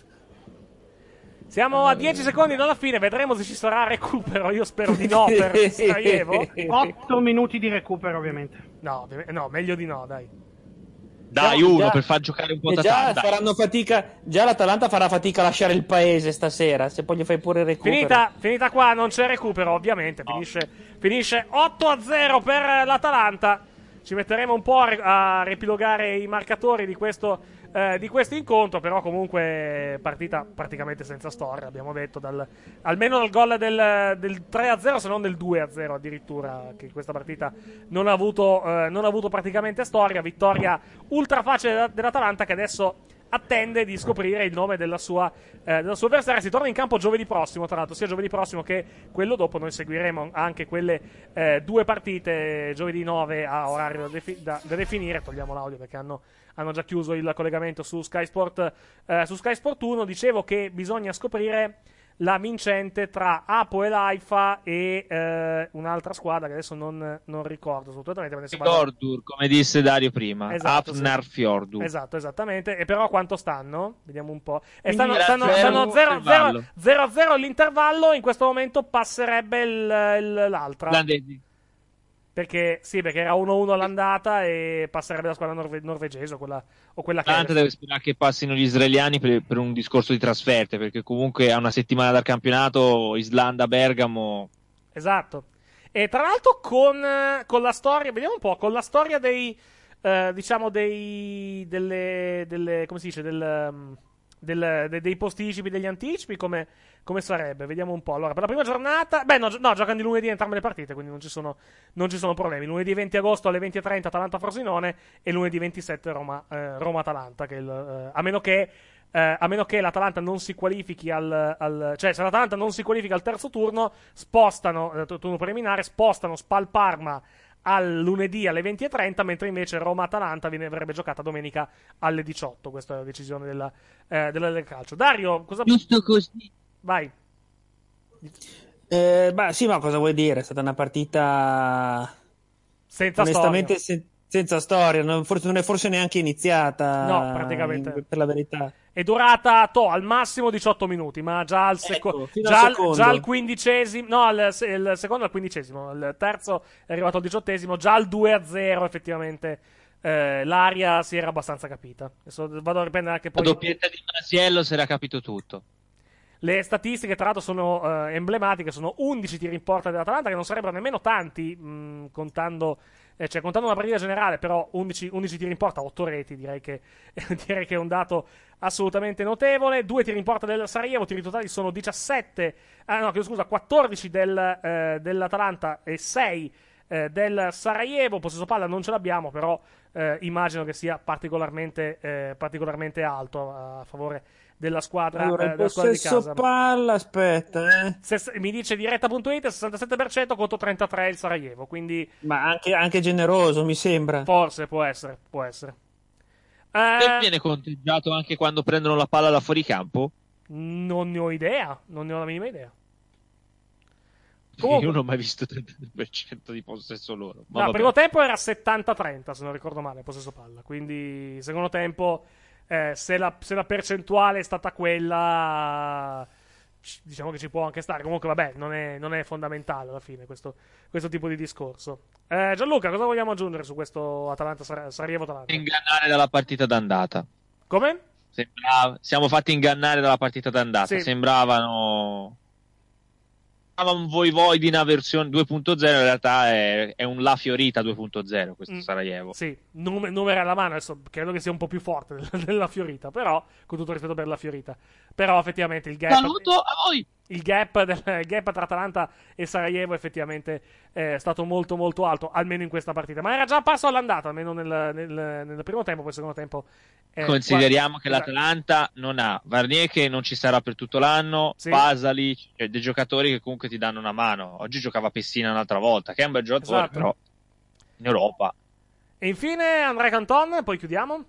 Siamo a 10 secondi dalla fine, vedremo se ci sarà recupero. Io spero di no per Sarajevo. 8 minuti di recupero, ovviamente. No, meglio di no, dai. Dai, uno per far giocare un po' già faranno fatica. Già l'Atalanta farà fatica a lasciare il paese stasera. Se poi gli fai pure il recupero. Finita qua, non c'è recupero, ovviamente. No. Finisce 8-0 per l'Atalanta. Ci metteremo un po' a riepilogare i marcatori di questo incontro, però comunque partita praticamente senza storia, abbiamo detto, almeno dal gol del 3-0, se non del 2-0 addirittura, che questa partita non ha avuto praticamente storia. Vittoria ultra facile dell'Atalanta, che adesso attende di scoprire il nome della sua avversaria. Si torna in campo giovedì prossimo, tra l'altro, sia giovedì prossimo che quello dopo. Noi seguiremo anche quelle 2 partite giovedì 9 a orario da definire. Togliamo l'audio perché hanno già chiuso il collegamento su Sky Sport 1. Dicevo che bisogna scoprire la vincente tra Hapoel Haifa e un'altra squadra che adesso non ricordo assolutamente. Fjordur, come disse Dario prima. Esatto, Hafnar Fjordur. Esatto, esattamente. E però quanto stanno? Vediamo un po'. Stanno 0-0 l'intervallo. In questo momento passerebbe l'altra. Olandesi. Perché era 1-1 all'andata e passerebbe la squadra norvegese o quella che L'Atalanta deve sperare che passino gli israeliani per un discorso di trasferte, perché comunque a una settimana dal campionato Islanda-Bergamo. Esatto. E tra l'altro con la storia, vediamo un po', con la storia dei come si dice, dei posticipi, degli anticipi, come come sarebbe? Vediamo un po'. Allora, per la prima giornata, beh, no, giocano di lunedì entrambe le partite, quindi non ci sono problemi. Lunedì 20 agosto alle 20:30 Atalanta-Frosinone e lunedì 27 Roma-Atalanta, a meno che l'Atalanta non si qualifichi cioè se l'Atalanta non si qualifica al terzo turno, turno preliminare, spostano Spal-Parma al lunedì alle 20:30, mentre invece Roma-Atalanta verrebbe giocata domenica alle 18. Questa è la decisione del calcio. Dario, cosa... Giusto così. Vai. Sì, ma cosa vuoi dire? È stata una partita senza onestamente storia. Senza storia, non è forse neanche iniziata. No, praticamente. Per la verità. È durata al massimo 18 minuti, ma già al secondo. Già al 15esimo. No, il secondo al 15esimo. Il terzo è arrivato al 18esimo. Già al 2-0, effettivamente. L'aria si era abbastanza capita. Adesso vado a riprendere anche poi. La doppietta di Masiello si era capito tutto. Le statistiche, tra l'altro, sono emblematiche. Sono 11 tiri in porta dell'Atalanta, che non sarebbero nemmeno tanti, contando una partita generale, però 11 tiri in porta, 8 reti, direi che è un dato assolutamente notevole. 2 tiri in porta del Sarajevo, tiri totali sono 14 dell'Atalanta e 6 del Sarajevo. Possesso palla non ce l'abbiamo, però immagino che sia particolarmente alto a favore della squadra, allora, della squadra di casa. Palla, aspetta, mi dice diretta.it 67% contro 33% il Sarajevo, quindi... Ma anche generoso, mi sembra. Forse, può essere. E viene conteggiato anche quando prendono la palla da fuori campo? Non ne ho idea, non ne ho la minima idea. Comunque... Io non ho mai visto 30% di possesso loro. No, il primo tempo era 70-30, se non ricordo male, possesso palla, quindi secondo tempo... se la percentuale è stata quella, diciamo che ci può anche stare. Comunque, vabbè, non è fondamentale alla fine questo tipo di discorso. Gianluca, cosa vogliamo aggiungere su questo Sarajevo-Atalanta? Ingannare dalla partita d'andata. Come? Siamo fatti ingannare dalla partita d'andata. Sì. Sembrava un Vojvodina versione 2.0, in realtà è un La Fiorita 2.0 questo Sarajevo. Sì, numeri alla mano, adesso credo che sia un po' più forte della Fiorita, però, con tutto rispetto per la Fiorita, però effettivamente il gap... Saluto a voi! Il gap tra Atalanta e Sarajevo effettivamente è stato molto molto alto, almeno in questa partita, ma era già apparso all'andata, almeno nel primo tempo, poi nel secondo tempo... Consideriamo che l'Atalanta non ha Varnier, che non ci sarà per tutto l'anno, sì. Pasali, cioè dei giocatori che comunque ti danno una mano. Oggi giocava Pessina un'altra volta, che è un bel giocatore, esatto. però in Europa. E infine Andrea Canton, poi chiudiamo.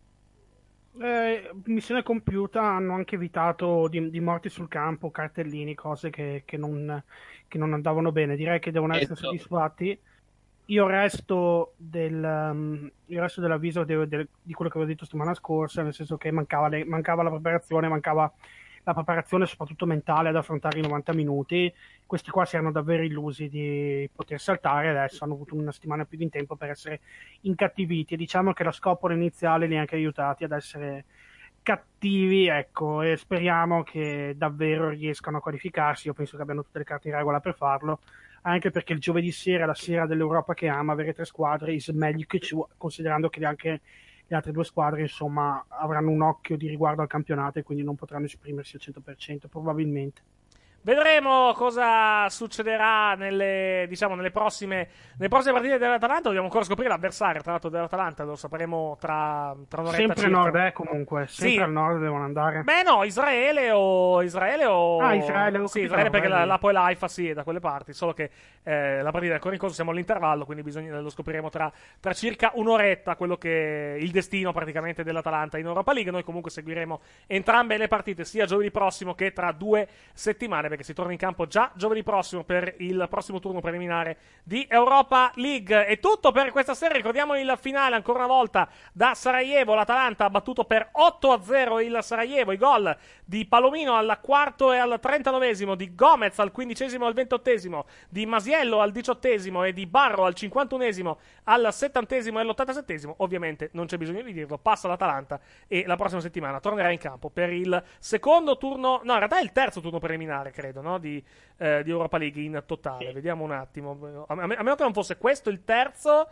Missione compiuta, hanno anche evitato di morti sul campo, cartellini, cose che non andavano bene. Direi che devono essere soddisfatti. Io resto dell'avviso di quello che avevo detto settimana scorsa, nel senso che mancava la preparazione soprattutto mentale ad affrontare i 90 minuti. Questi qua si erano davvero illusi di poter saltare, adesso hanno avuto una settimana più di tempo per essere incattiviti, e diciamo che la scopola iniziale li ha anche aiutati ad essere cattivi, ecco, e speriamo che davvero riescano a qualificarsi. Io penso che abbiano tutte le carte in regola per farlo, anche perché il giovedì sera è la sera dell'Europa che ama, avere 3 squadre is meglio che ciò, considerando che anche le altre 2 squadre insomma avranno un occhio di riguardo al campionato e quindi non potranno esprimersi al 100% probabilmente. Vedremo cosa succederà nelle prossime partite dell'Atalanta. Dobbiamo ancora scoprire l'avversario, tra l'altro, dell'Atalanta. Lo sapremo tra un'oretta sempre circa. Nord, comunque. Sempre sì. al nord devono andare. Beh, no, Israele o... Israele. Sì, Israele, perché l'Apoel Haifa sì, è da quelle parti. Solo che la partita è ancora in corso, siamo all'intervallo, quindi lo scopriremo tra circa un'oretta, quello che è il destino praticamente dell'Atalanta in Europa League. Noi comunque seguiremo entrambe le partite, sia giovedì prossimo che tra 2 settimane, perché si torna in campo già giovedì prossimo per il prossimo turno preliminare di Europa League. È tutto per questa sera. Ricordiamo il finale ancora una volta da Sarajevo. L'Atalanta ha battuto per 8-0 il Sarajevo. I gol di Palomino al 4° e al 39esimo, di Gomez al 15esimo e al 28esimo, di Masiello al 18esimo e di Barro al 51esimo, al 70esimo e all'87esimo. Ovviamente non c'è bisogno di dirlo, passa l'Atalanta e la prossima settimana tornerà in campo per il secondo turno, no, in realtà è il terzo turno preliminare, credo, no? Di Europa League in totale. Sì. Vediamo un attimo, a meno che non fosse questo il terzo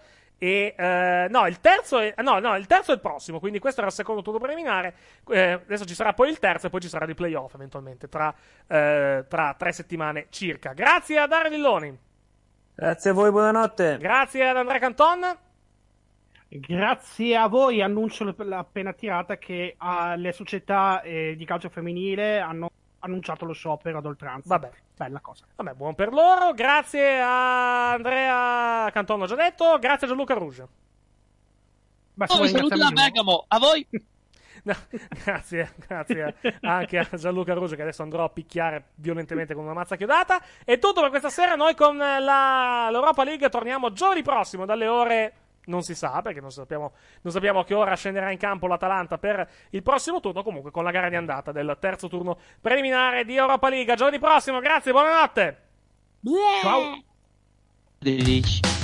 No, il terzo è il prossimo, quindi questo era il secondo turno preliminare. Adesso ci sarà poi il terzo e poi ci sarà il playoff eventualmente tra 3 settimane circa. Grazie a Dario Villoni. Grazie a voi, buonanotte. Grazie ad Andrea Canton. Grazie a voi, annuncio appena tirata che le società di calcio femminile hanno annunciato lo sciopero ad oltranza. Vabbè. Bella cosa. Vabbè, buon per loro. Grazie a Andrea Canton, ho già detto. Grazie a Gianluca Rouge. Vi saluto da Bergamo, a voi. No, grazie anche a Gianluca Rouge, che adesso andrò a picchiare violentemente con una mazza chiodata. È tutto per questa sera. Noi con l'Europa League torniamo giovedì prossimo dalle ore... Non si sa, perché non sappiamo a che ora scenderà in campo l'Atalanta per il prossimo turno. Comunque con la gara di andata del terzo turno preliminare di Europa League. A giovedì prossimo, grazie, buonanotte. Ciao.